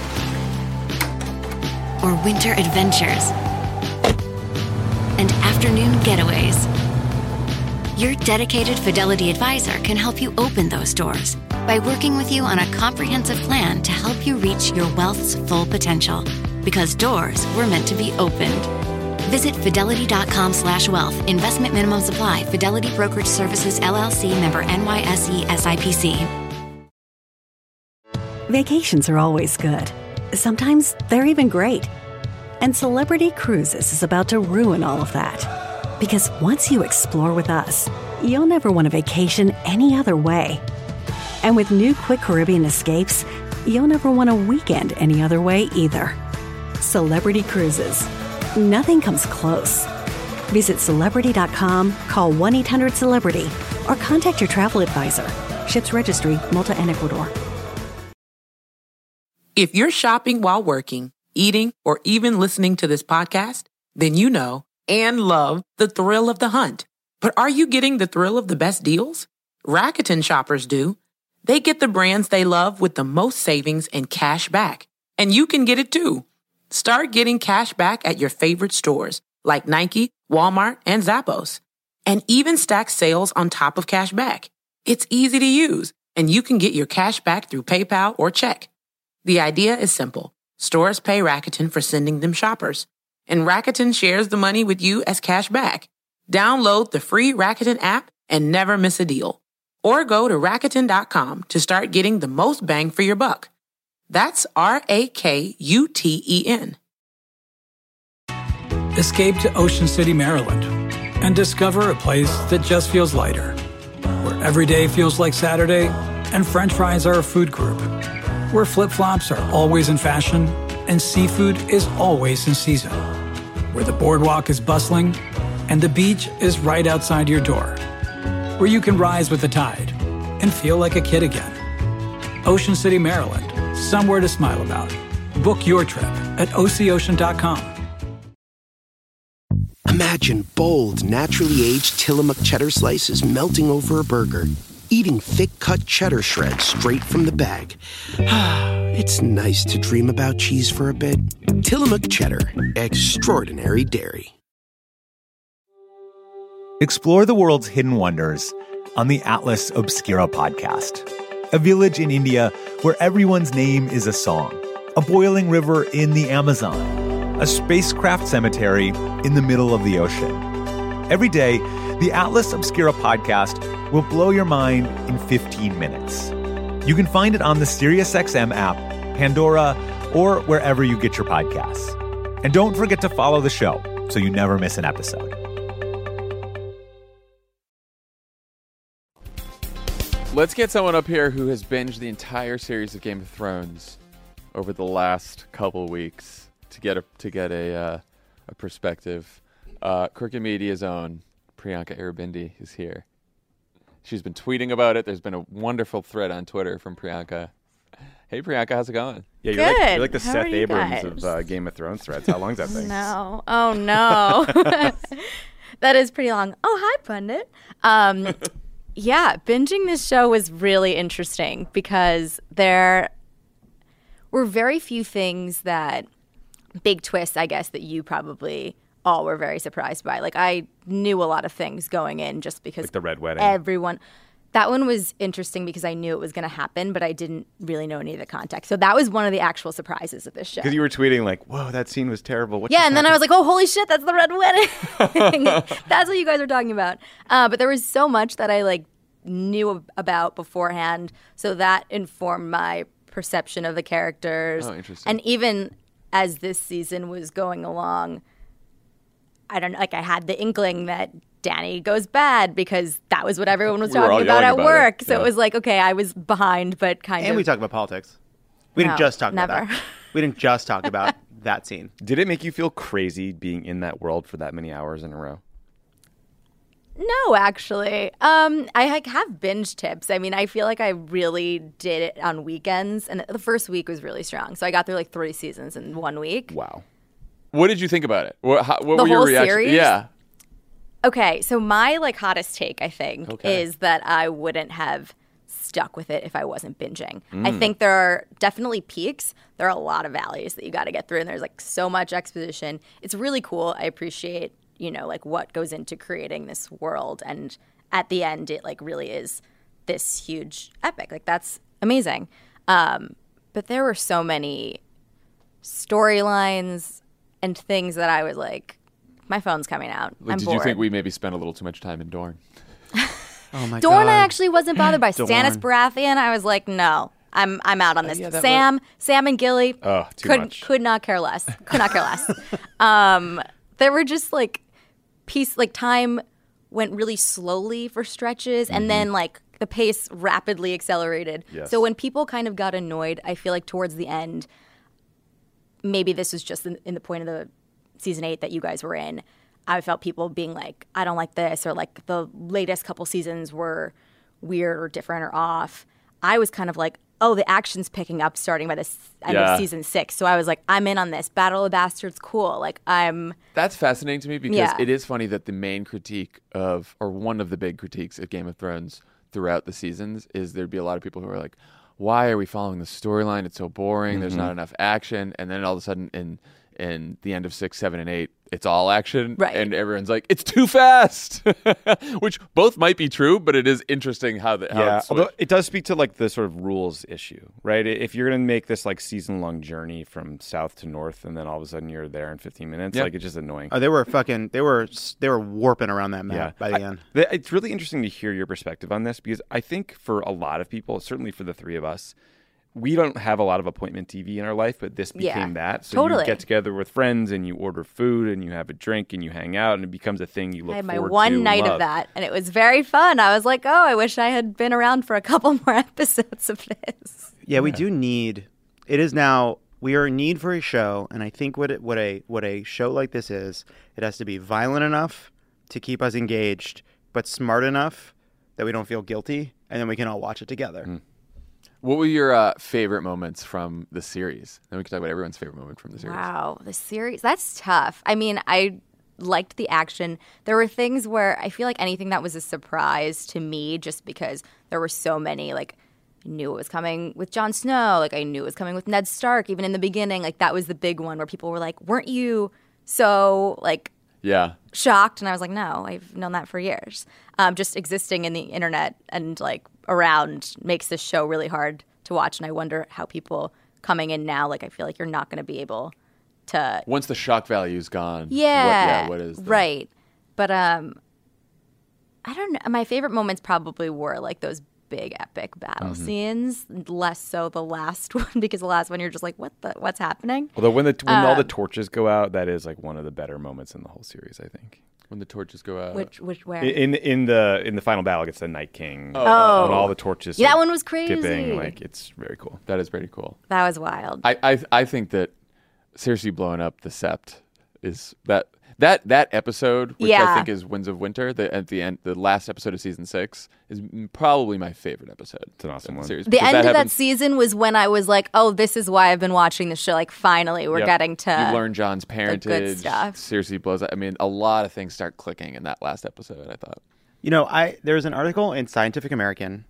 Speaker 5: or winter adventures and afternoon getaways. Your dedicated Fidelity advisor can help you open those doors by working with you on a comprehensive plan to help you reach your wealth's full potential. Because doors were meant to be opened. Visit fidelity.com/wealth. Investment minimum supply. Fidelity Brokerage Services, LLC, member NYSE SIPC.
Speaker 6: Vacations are always good. Sometimes they're even great. And Celebrity Cruises is about to ruin all of that. Because once you explore with us, you'll never want a vacation any other way. And with new Quick Caribbean Escapes, you'll never want a weekend any other way either. Celebrity Cruises. Nothing comes close. Visit Celebrity.com, call 1-800-CELEBRITY, or contact your travel advisor. Ships Registry, Malta and Ecuador.
Speaker 7: If you're shopping while working, eating, or even listening to this podcast, then you know and love the thrill of the hunt. But are you getting the thrill of the best deals? Rakuten shoppers do. They get the brands they love with the most savings and cash back. And you can get it too. Start getting cash back at your favorite stores like Nike, Walmart, and Zappos. And even stack sales on top of cash back. It's easy to use, and you can get your cash back through PayPal or check. The idea is simple. Stores pay Rakuten for sending them shoppers, and Rakuten shares the money with you as cash back. Download the free Rakuten app and never miss a deal. Or go to Rakuten.com to start getting the most bang for your buck. That's RAKUTEN.
Speaker 8: Escape to Ocean City, Maryland, and discover a place that just feels lighter, where every day feels like Saturday and French fries are a food group, where flip-flops are always in fashion and seafood is always in season, where the boardwalk is bustling and the beach is right outside your door, where you can rise with the tide and feel like a kid again. Ocean City, Maryland, somewhere to smile about. Book your trip at OCOcean.com.
Speaker 9: Imagine bold, naturally aged Tillamook cheddar slices melting over a burger, eating thick-cut cheddar shreds straight from the bag. It's nice to dream about cheese for a bit. Tillamook Cheddar, extraordinary dairy.
Speaker 10: Explore the world's hidden wonders on the Atlas Obscura podcast. A village in India where everyone's name is a song. A boiling river in the Amazon. A spacecraft cemetery in the middle of the ocean. Every day, the Atlas Obscura podcast will blow your mind in 15 minutes. You can find it on the SiriusXM app, Pandora, or wherever you get your podcasts. And don't forget to follow the show so you never miss an episode.
Speaker 2: Let's get someone up here who has binged the entire series of Game of Thrones over the last couple weeks to get a perspective. Crooked Media's own Priyanka Aribindi is here. She's been tweeting about it. There's been a wonderful thread on Twitter from Priyanka. Hey, Priyanka, how's it going?
Speaker 4: Yeah, you're like the Seth Abrams of Game of Thrones threads. How long's that thing?
Speaker 11: No. Oh, no. That is pretty long. Oh, hi, Pundit. Yeah, binging this show was really interesting because there were very few things big twists, I guess, that you probably all were very surprised by. Like, I knew a lot of things going in just because
Speaker 4: like the Red Wedding.
Speaker 11: That one was interesting because I knew it was going to happen, but I didn't really know any of the context. So that was one of the actual surprises of this show.
Speaker 4: Because you were tweeting like, whoa, that scene was terrible.
Speaker 11: Yeah, and then I was like, oh, holy shit, that's the Red Wedding. That's what you guys were talking about. But there was so much that I knew about beforehand. So that informed my perception of the characters.
Speaker 2: Oh, interesting.
Speaker 11: And even as this season was going along, I had the inkling that Danny goes bad because that was what everyone was talking about at work. So it was like, okay, I was behind, but kind of.
Speaker 3: And we talked about politics. We didn't just talk about that. We didn't just talk about that scene.
Speaker 4: Did it make you feel crazy being in that world for that many hours in a row?
Speaker 11: No, actually. I have binge tips. I mean, I feel like I really did it on weekends, and the first week was really strong. So I got through 3 seasons in 1 week.
Speaker 4: Wow.
Speaker 2: What did you think about it? What were your
Speaker 11: whole
Speaker 2: reactions?
Speaker 11: Series?
Speaker 2: Yeah.
Speaker 11: Okay, so my hottest take, I think, is that I wouldn't have stuck with it if I wasn't binging. I think there are definitely peaks. There are a lot of valleys that you got to get through, and there's so much exposition. It's really cool. I appreciate, what goes into creating this world, and at the end, it really is this huge epic. That's amazing. But there were so many storylines and things that I was like, my phone's coming out. I'm
Speaker 2: Did
Speaker 11: bored.
Speaker 2: you think we maybe spent a little too much time in Dorne?
Speaker 3: Oh my
Speaker 11: Dorne,
Speaker 3: God.
Speaker 11: I actually wasn't bothered by.
Speaker 3: Dorne.
Speaker 11: Stannis Baratheon, I was like, no, I'm out on this. Sam and Gilly, could not care less. Could not care less. There were just time went really slowly for stretches, and then the pace rapidly accelerated.
Speaker 4: Yes.
Speaker 11: So when people kind of got annoyed, I feel like towards the end, maybe this was just in the point of the season 8 that you guys were in, I felt people being like, I don't like this, or the latest couple seasons were weird or different or off. I was kind of like, oh, the action's picking up starting by the end of season 6. So I was like, I'm in on this. Battle of the Bastards, cool.
Speaker 2: That's fascinating to me because it is funny that the main critique or one of the big critiques of Game of Thrones throughout the seasons is there'd be a lot of people who are like, why are we following the storyline? It's so boring. There's not enough action. And then all of a sudden in the end of 6, 7, and 8, it's all action.
Speaker 11: Right.
Speaker 2: And everyone's like, it's too fast, which both might be true, but it is interesting how
Speaker 4: although it does speak to the sort of rules issue, right? If you're going to make this season-long journey from south to north, and then all of a sudden you're there in 15 minutes, it's just annoying.
Speaker 3: Oh, they were warping around that map by the end.
Speaker 4: It's really interesting to hear your perspective on this because I think for a lot of people, certainly for the three of us, we don't have a lot of appointment TV in our life, but this became that. So you get together with friends and you order food and you have a drink and you hang out and it becomes a thing you look forward to. I had my
Speaker 11: one night of that and it was very fun. I was like, oh, I wish I had been around for a couple more episodes of this.
Speaker 3: Yeah, we do need. It is now. We are in need for a show, and I think what a show like this is, it has to be violent enough to keep us engaged, but smart enough that we don't feel guilty, and then we can all watch it together. Mm.
Speaker 2: What were your favorite moments from the series? Then we can talk about everyone's favorite moment from the series.
Speaker 11: Wow, the series. That's tough. I mean, I liked the action. There were things where I feel like anything that was a surprise to me just because there were so many, I knew it was coming with Jon Snow. I knew it was coming with Ned Stark, even in the beginning. That was the big one where people were like, weren't you so, shocked? And I was like, no, I've known that for years. Just existing in the internet and, around makes this show really hard to watch. And I wonder how people coming in now, I feel like you're not going to be able to.
Speaker 2: Once the shock value's gone.
Speaker 11: Yeah.
Speaker 2: What is
Speaker 11: right. But I don't know. My favorite moments probably were those big epic battle scenes, less so the last one, because the last one you're just like, what's happening?
Speaker 4: Although when all the torches go out, that is one of the better moments in the whole series, I think.
Speaker 2: When the torches go out,
Speaker 11: which where
Speaker 4: in the final battle against the Night King, when all the torches,
Speaker 11: that one was crazy.
Speaker 4: Dipping, it's very cool.
Speaker 2: That is pretty cool.
Speaker 11: That was wild.
Speaker 2: I think that Cersei blowing up the Sept is that That episode, which I
Speaker 11: Yeah.
Speaker 2: think is Winds of Winter, at the end, the last episode of season 6, is probably my favorite episode.
Speaker 4: It's an awesome
Speaker 2: of
Speaker 4: one.
Speaker 2: Series,
Speaker 11: The
Speaker 2: because
Speaker 11: end of that
Speaker 2: happens-
Speaker 11: season was when I was like, oh, this is why I've been watching the show. Like, finally, we're
Speaker 2: Yep.
Speaker 11: getting to
Speaker 2: You learn John's parentage.
Speaker 11: stuff.
Speaker 2: Seriously blows. I mean, a lot of things start clicking in that last episode, I thought.
Speaker 3: You know, there's an article in Scientific American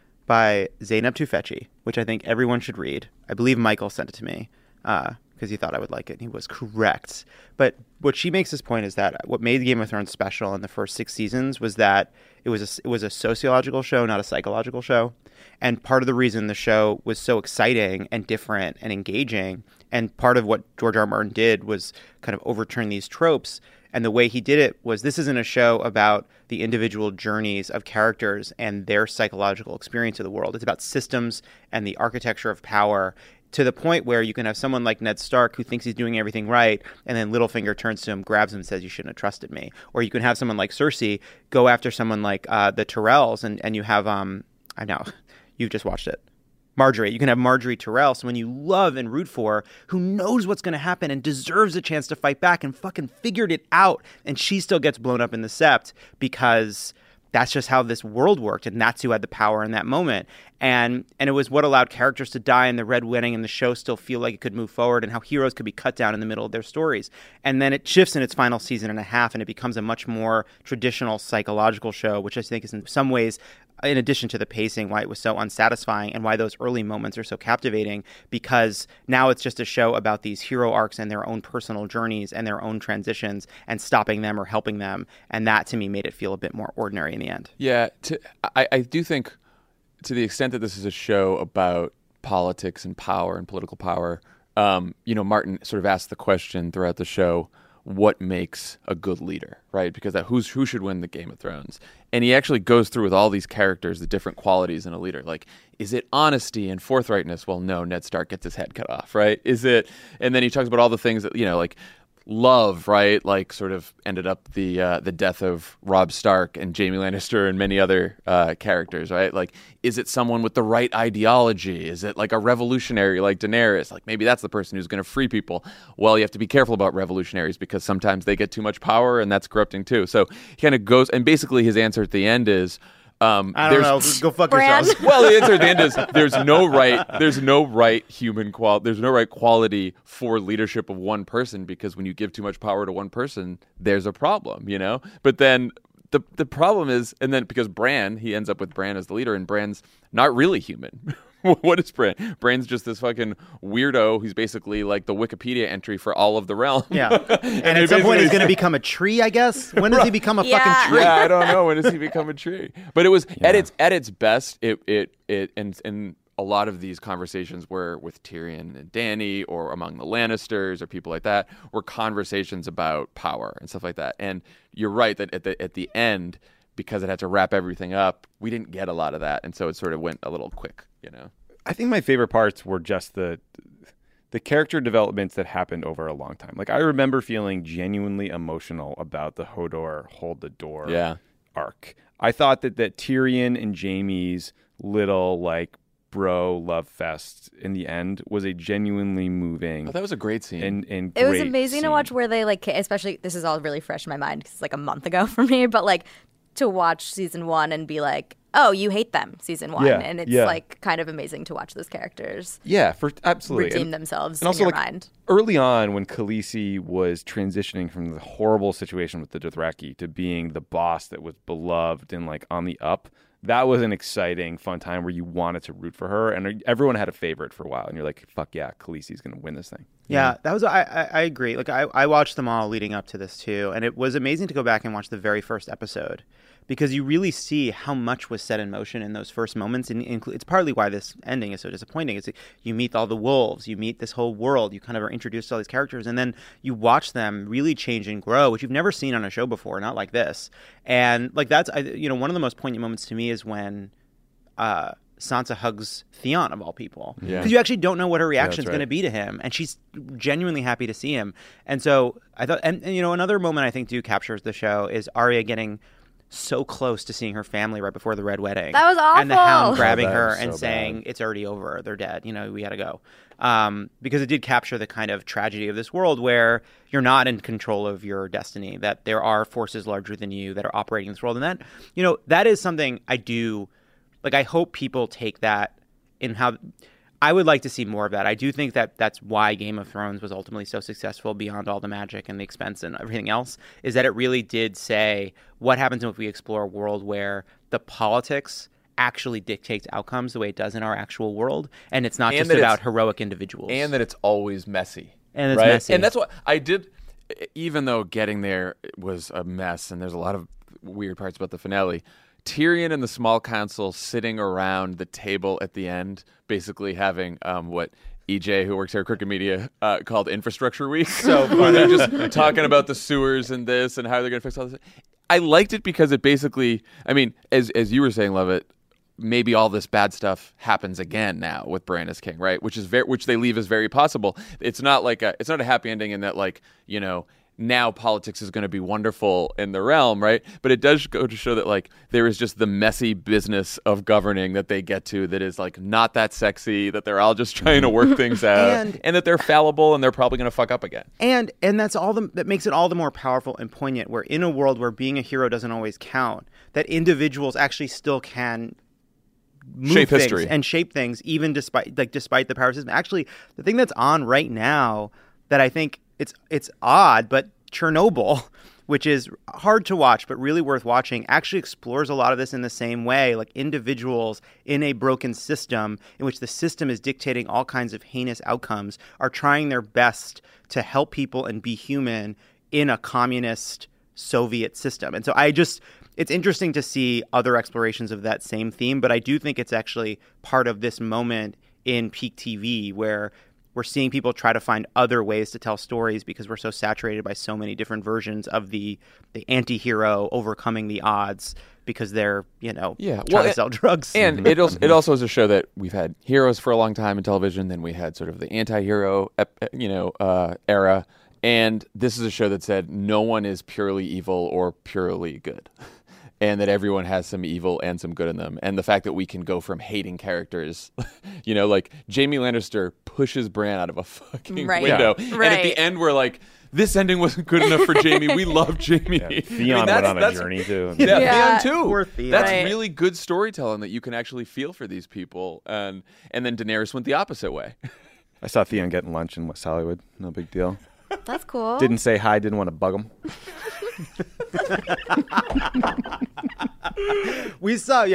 Speaker 3: by Zainab Tufekci, which I think everyone should read. I believe Michael sent it to me because he thought I would like it, and he was correct. But what she makes this point is that what made Game of Thrones special in the first 6 seasons was that it was a sociological show, not a psychological show. And part of the reason the show was so exciting and different and engaging, and part of what George R. R. Martin did was kind of overturn these tropes. And the way he did it was, this isn't a show about the individual journeys of characters and their psychological experience of the world. It's about systems and the architecture of power, to the point where you can have someone like Ned Stark who thinks he's doing everything right, and then Littlefinger turns to him, grabs him, and says, you shouldn't have trusted me. Or you can have someone like Cersei go after someone like the Tyrells, and you have, I know, you've just watched it. Marjorie. You can have Marjorie Tyrell, someone you love and root for, who knows what's going to happen and deserves a chance to fight back and fucking figured it out. And she still gets blown up in the Sept because that's just how this world worked, and that's who had the power in that moment. And it was what allowed characters to die in the Red Wedding and the show still feel like it could move forward, and how heroes could be cut down in the middle of their stories. And then it shifts in its final season and a half, and it becomes a much more traditional psychological show, which I think is in some ways, in addition to the pacing, why it was so unsatisfying and why those early moments are so captivating, because now it's just a show about these hero arcs and their own personal journeys and their own transitions and stopping them or helping them. And that, to me, made it feel a bit more ordinary in the end.
Speaker 2: Yeah, I do think, to the extent that this is a show about politics and power and political power, Martin sort of asked the question throughout the show, what makes a good leader, right? Because who should win the Game of Thrones? And he actually goes through with all these characters, the different qualities in a leader. Like, is it honesty and forthrightness? Well, no, Ned Stark gets his head cut off, right? Is it? And then he talks about all the things that, like love, right? Like, sort of ended up the death of Robb Stark and Jaime Lannister and many other characters, right? Like, is it someone with the right ideology? Is it like a revolutionary like Daenerys? Like, maybe that's the person who's going to free people. Well, you have to be careful about revolutionaries because sometimes they get too much power and that's corrupting too. So he kind of goes, and basically his answer at the end is,
Speaker 3: I don't know. Go fuck
Speaker 11: Bran.
Speaker 3: yourselves.
Speaker 2: well, the answer at the end is there's no right human quality. There's no right quality for leadership of one person, because when you give too much power to one person, there's a problem, But then the problem is, and then because Bran, he ends up with Bran as the leader, and Bran's not really human. What is Bran? Bran's just this fucking weirdo who's basically like the Wikipedia entry for all of the realm.
Speaker 3: Yeah. And at some point he's going to become a tree, I guess. When does he become a fucking tree?
Speaker 2: Yeah, I don't know. When does he become a tree? But it was at its best. And a lot of these conversations were with Tyrion and Dany, or among the Lannisters, or people like that, were conversations about power and stuff like that. And you're right that at the end, because it had to wrap everything up, we didn't get a lot of that, and so it sort of went a little quick.
Speaker 4: I think my favorite parts were just the character developments that happened over a long time. Like, I remember feeling genuinely emotional about the Hodor hold the door arc. I thought that Tyrion and Jaime's little like bro love fest in the end was a genuinely moving.
Speaker 2: Oh, that was a great scene.
Speaker 4: And
Speaker 11: it was amazing to watch where they especially, this is all really fresh in my mind because it's like a month ago for me, but like to watch season 1 and be like, oh, you hate them, season 1.
Speaker 4: Yeah,
Speaker 11: and it's like kind of amazing to watch those characters
Speaker 4: absolutely
Speaker 11: redeem themselves
Speaker 4: and also,
Speaker 11: in your mind.
Speaker 4: Early on, when Khaleesi was transitioning from the horrible situation with the Dothraki to being the boss that was beloved and like on the up, that was an exciting, fun time where you wanted to root for her, and everyone had a favorite for a while, and you're like, fuck yeah, Khaleesi's going to win this thing.
Speaker 3: Yeah, that was. I agree. Like, I watched them all leading up to this too, and it was amazing to go back and watch the very first episode, because you really see how much was set in motion in those first moments, and it's partly why this ending is so disappointing. It's you meet all the wolves, you meet this whole world, you kind of are introduced to all these characters, and then you watch them really change and grow, which you've never seen on a show before, not like this. And like that's one of the most poignant moments to me is when Sansa hugs Theon, of all people. Because you actually don't know what her reaction is going to be to him. And she's genuinely happy to see him. And so I thought, and another moment I think captures the show is Arya getting so close to seeing her family right before the Red Wedding.
Speaker 11: That was
Speaker 3: And the Hound
Speaker 11: awful.
Speaker 3: grabbing
Speaker 4: that
Speaker 3: her
Speaker 4: was
Speaker 3: and
Speaker 4: so
Speaker 3: saying,
Speaker 4: bad.
Speaker 3: it's already over. They're dead. We got to go. Because it did capture the kind of tragedy of this world where you're not in control of your destiny, that there are forces larger than you that are operating in this world. And that, that is something I do, like, I hope people take that in how... I would like to see more of that. I do think that that's why Game of Thrones was ultimately so successful beyond all the magic and the expense and everything else, is that it really did say, what happens if we explore a world where the politics actually dictates outcomes the way it does in our actual world, and it's not
Speaker 2: And
Speaker 3: just
Speaker 2: that
Speaker 3: about
Speaker 2: it's-
Speaker 3: heroic individuals.
Speaker 2: And that it's always messy.
Speaker 3: And it's
Speaker 2: right?
Speaker 3: messy.
Speaker 2: And that's what I did, even though getting there was a mess and there's a lot of weird parts about the finale. Tyrion and the small council sitting around the table at the end, basically having what EJ, who works here at Crooked Media, called Infrastructure Week. So where they're just talking about the sewers and this and how they're going to fix all this. I liked it because it basically, I mean, as you were saying, Lovett, maybe all this bad stuff happens again now with Bran as king, right? Which they leave as very possible. It's not a happy ending in that, like, now politics is going to be wonderful in the realm, right? But it does go to show that, like, there is just the messy business of governing that they get to that is, like, not that sexy, that they're all just trying to work things out, and that they're fallible and they're probably going to fuck up again.
Speaker 3: And that's that makes it all the more powerful and poignant, where in a world where being a hero doesn't always count, that individuals actually still can
Speaker 2: Shape
Speaker 3: things
Speaker 2: history
Speaker 3: and shape things, even despite the power system. Actually, the thing that's on right now that I think it's odd, but Chernobyl, which is hard to watch but really worth watching, actually explores a lot of this in the same way. Like, individuals in a broken system in which the system is dictating all kinds of heinous outcomes are trying their best to help people and be human in a communist Soviet system. And so it's interesting to see other explorations of that same theme, but I do think it's actually part of this moment in peak TV where we're seeing people try to find other ways to tell stories because we're so saturated by so many different versions of the anti-hero overcoming the odds because they're, trying to sell drugs.
Speaker 2: And it also is a show that we've had heroes for a long time in television. Then we had sort of the anti-hero, era. And this is a show that said no one is purely evil or purely good. And that everyone has some evil and some good in them. And the fact that we can go from hating characters, like Jaime Lannister pushes Bran out of a fucking window.
Speaker 11: Yeah.
Speaker 2: And at the end, we're like, this ending wasn't good enough for Jaime. We love Jaime.
Speaker 4: Yeah, Theon went on a journey too.
Speaker 2: Yeah, Theon too.
Speaker 3: Poor Theon.
Speaker 2: That's really good storytelling that you can actually feel for these people. And then Daenerys went the opposite way.
Speaker 4: I saw Theon getting lunch in West Hollywood. No big deal.
Speaker 11: That's cool.
Speaker 4: Didn't say hi. Didn't want to bug him.
Speaker 3: We saw,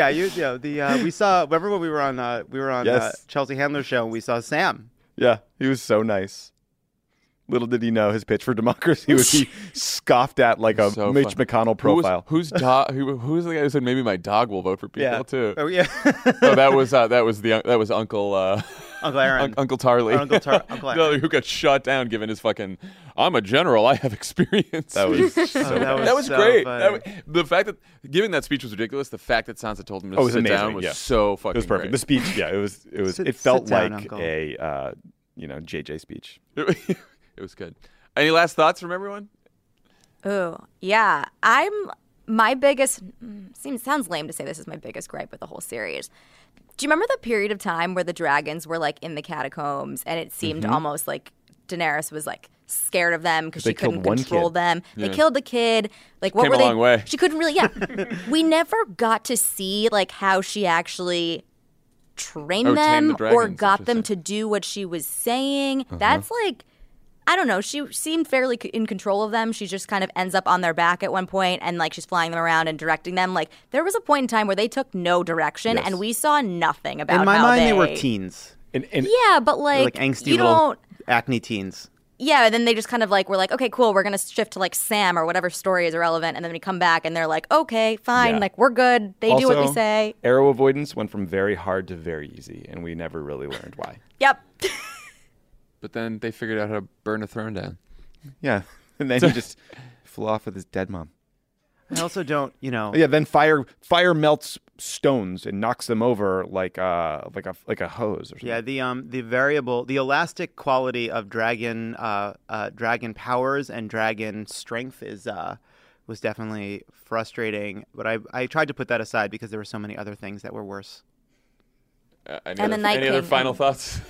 Speaker 3: we saw. Remember when we were on
Speaker 4: Yes.
Speaker 3: Chelsea Handler's show and we saw Sam.
Speaker 4: Yeah, he was so nice. Little did he know his pitch for democracy would be scoffed at like a
Speaker 2: So
Speaker 4: Mitch
Speaker 2: fun.
Speaker 4: McConnell profile.
Speaker 2: Who's the guy who said maybe my dog will vote for people too?
Speaker 3: Oh yeah.
Speaker 2: Oh, that was Uncle
Speaker 3: Uncle Aaron.
Speaker 2: Uncle Tarly.
Speaker 3: Uncle Aaron.
Speaker 2: Who got shot down given his fucking I'm a general, I have experience.
Speaker 4: That was so
Speaker 3: that was so
Speaker 2: great.
Speaker 3: funny.
Speaker 2: The fact that giving that speech was ridiculous. The fact that Sansa told him to
Speaker 4: was
Speaker 2: sit
Speaker 4: amazing.
Speaker 2: down was
Speaker 4: Yeah.
Speaker 2: so fucking
Speaker 4: It was perfect.
Speaker 2: great.
Speaker 4: The speech, it felt
Speaker 3: sit down,
Speaker 4: like
Speaker 3: Uncle.
Speaker 4: a JJ speech.
Speaker 2: It was good. Any last thoughts from everyone?
Speaker 11: Oh, yeah. My biggest, sounds lame to say this is my biggest gripe with the whole series. Do you remember the period of time where the dragons were like in the catacombs and it seemed almost like Daenerys was like scared of them because
Speaker 4: They
Speaker 11: she couldn't
Speaker 4: killed one
Speaker 11: control
Speaker 4: kid.
Speaker 11: them.
Speaker 2: Yeah.
Speaker 11: They killed a kid. Like, what
Speaker 2: Came
Speaker 11: were
Speaker 2: a
Speaker 11: they?
Speaker 2: long way.
Speaker 11: She couldn't really, we never got to see like how she actually trained
Speaker 2: tame
Speaker 11: them
Speaker 2: the
Speaker 11: or
Speaker 2: dragons,
Speaker 11: got them
Speaker 2: interesting.
Speaker 11: to do what she was saying. That's like, I don't know. She seemed fairly in control of them. She just kind of ends up on their back at one point and like she's flying them around and directing them. Like there was a point in time where they took no direction
Speaker 4: Yes.
Speaker 11: and we saw nothing about
Speaker 3: In my
Speaker 11: how
Speaker 3: mind, they were teens.
Speaker 4: And
Speaker 11: Yeah, but
Speaker 3: They were
Speaker 11: like,
Speaker 3: like angsty
Speaker 11: you
Speaker 3: little
Speaker 11: don't.
Speaker 3: acne teens.
Speaker 11: Yeah, and then they just kind of like were like, okay, cool, we're gonna shift to like Sam or whatever story is irrelevant, and then we come back and they're like, okay, fine,
Speaker 4: Yeah.
Speaker 11: like we're good. They do what we
Speaker 4: Also,
Speaker 11: say.
Speaker 4: Arrow avoidance went from very hard to very easy, and we never really learned why.
Speaker 11: Yep.
Speaker 2: But then they figured out how to burn a throne down.
Speaker 4: Yeah, and then he just flew off with his dead mom.
Speaker 3: I also don't,
Speaker 4: Yeah, then fire melts stones and knocks them over like a hose or something.
Speaker 3: Yeah, the elastic quality of dragon powers and dragon strength is was definitely frustrating, but I tried to put that aside because there were so many other things that were worse.
Speaker 2: Any other final thoughts?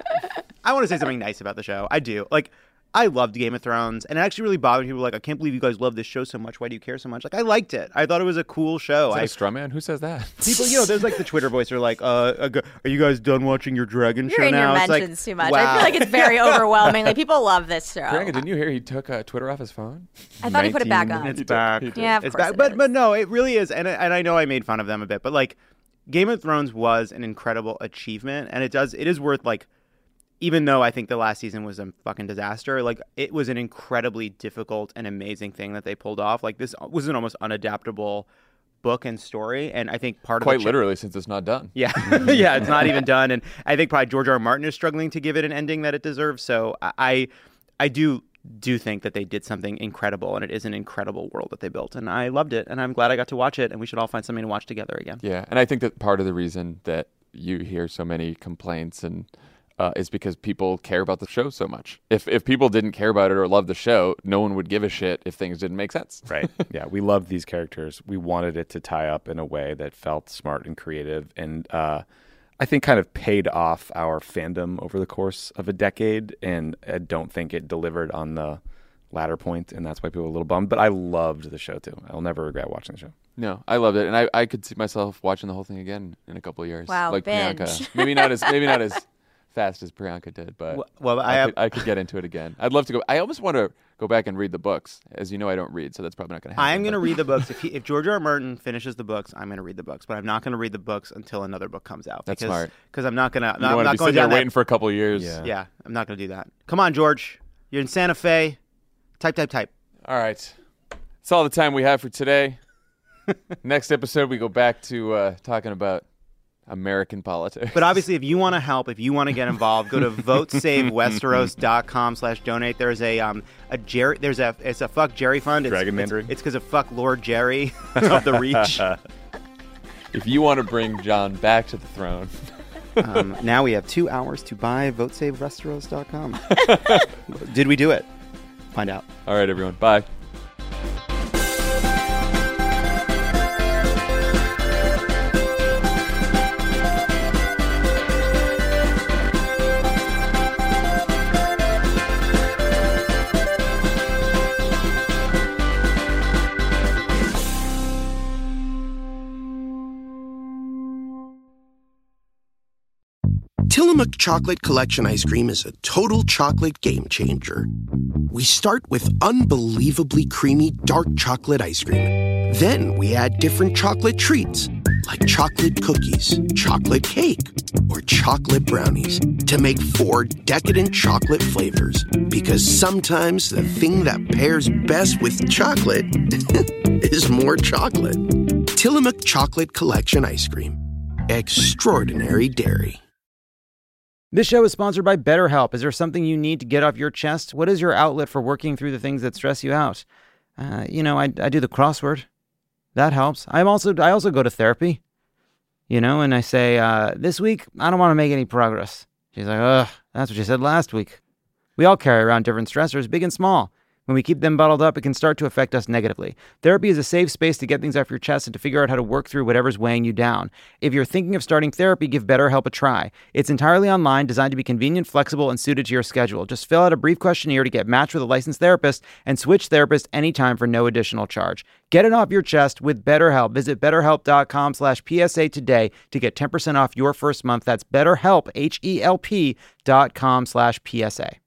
Speaker 3: I want to say something nice about the show. I do. Like, I loved Game of Thrones, and it actually really bothered people. Like, I can't believe you guys love this show so much. Why do you care so much? Like, I liked it. I thought it was a cool show.
Speaker 2: Is that a straw man? Who says that?
Speaker 3: People, there's like the Twitter voice are like, are you guys done watching your dragon
Speaker 11: You're
Speaker 3: show
Speaker 11: in
Speaker 3: now?
Speaker 11: your
Speaker 3: It's
Speaker 11: mentions too much.
Speaker 3: wow.
Speaker 11: I feel like it's very overwhelming. Like, people love this show.
Speaker 2: Priyanka, didn't you hear he took Twitter off his phone?
Speaker 11: I thought he put it back on.
Speaker 3: It's back.
Speaker 11: Yeah, of
Speaker 3: it's
Speaker 11: course
Speaker 3: back.
Speaker 11: it
Speaker 3: But
Speaker 11: is.
Speaker 3: but no, it really is. And I know I made fun of them a bit, but like Game of Thrones was an incredible achievement, and it is worth like. Even though I think the last season was a fucking disaster, like it was an incredibly difficult and amazing thing that they pulled off. Like this was an almost unadaptable book and story, and I think part
Speaker 2: Quite
Speaker 3: of
Speaker 2: literally, since it's not done.
Speaker 3: Yeah, yeah, it's not even done, and I think probably George R. R. Martin is struggling to give it an ending that it deserves. So I do think that they did something incredible, and it is an incredible world that they built, and I loved it, and I'm glad I got to watch it, and we should all find something to watch together again.
Speaker 2: Yeah, and I think that part of the reason that you hear so many complaints and is because people care about the show so much. If people didn't care about it or love the show, no one would give a shit if things didn't make sense.
Speaker 4: Right. Yeah, we loved these characters. We wanted it to tie up in a way that felt smart and creative, and I think kind of paid off our fandom over the course of a decade, and I don't think it delivered on the latter point, and that's why people are a little bummed. But I loved the show, too. I'll never regret watching the show.
Speaker 2: No, I loved it, and I could see myself watching the whole thing again in a couple of years.
Speaker 11: Wow,
Speaker 2: like
Speaker 11: binge.
Speaker 2: Priyanka. Maybe not as fast as Priyanka did, but
Speaker 3: well,
Speaker 2: I could get into it again. I'd love to go. I almost want to go back and read the books. As you know, I don't read, so that's probably not going to happen.
Speaker 3: I am going to read the books. If George R. R. Martin finishes the books, I'm going to read the books. But I'm not going to read the books until another book comes out.
Speaker 2: That's smart.
Speaker 3: Because I'm not going to.
Speaker 2: You don't want to be sitting there waiting for a couple of years.
Speaker 3: Yeah, I'm not going to do that. Come on, George. You're in Santa Fe. Type.
Speaker 2: All right. That's all the time we have for today. Next episode, we go back to talking about American politics.
Speaker 3: But obviously, if you want to help, if you want to get involved, go to votesavewesteros.com/donate. There's it's a fuck Jerry fund.
Speaker 4: Dragon Mandarin.
Speaker 3: It's because of fuck Lord Jerry of the Reach.
Speaker 2: If you want to bring John back to the throne.
Speaker 3: Now we have 2 hours to buy votesavewesteros.com. Did we do it? Find out.
Speaker 2: All right, everyone. Bye.
Speaker 9: Tillamook Chocolate Collection Ice Cream is a total chocolate game changer. We start with unbelievably creamy dark chocolate ice cream. Then we add different chocolate treats, like chocolate cookies, chocolate cake, or chocolate brownies, to make 4 decadent chocolate flavors. Because sometimes the thing that pairs best with chocolate is more chocolate. Tillamook Chocolate Collection Ice Cream. Extraordinary dairy.
Speaker 3: This show is sponsored by BetterHelp. Is there something you need to get off your chest? What is your outlet for working through the things that stress you out? I do the crossword. That helps. I also go to therapy. And I say, this week, I don't want to make any progress. She's like, ugh, that's what you said last week. We all carry around different stressors, big and small. When we keep them bottled up, it can start to affect us negatively. Therapy is a safe space to get things off your chest and to figure out how to work through whatever's weighing you down. If you're thinking of starting therapy, give BetterHelp a try. It's entirely online, designed to be convenient, flexible, and suited to your schedule. Just fill out a brief questionnaire to get matched with a licensed therapist and switch therapists anytime for no additional charge. Get it off your chest with BetterHelp. Visit BetterHelp.com/PSA today to get 10% off your first month. That's BetterHelp, HELP.com/PSA.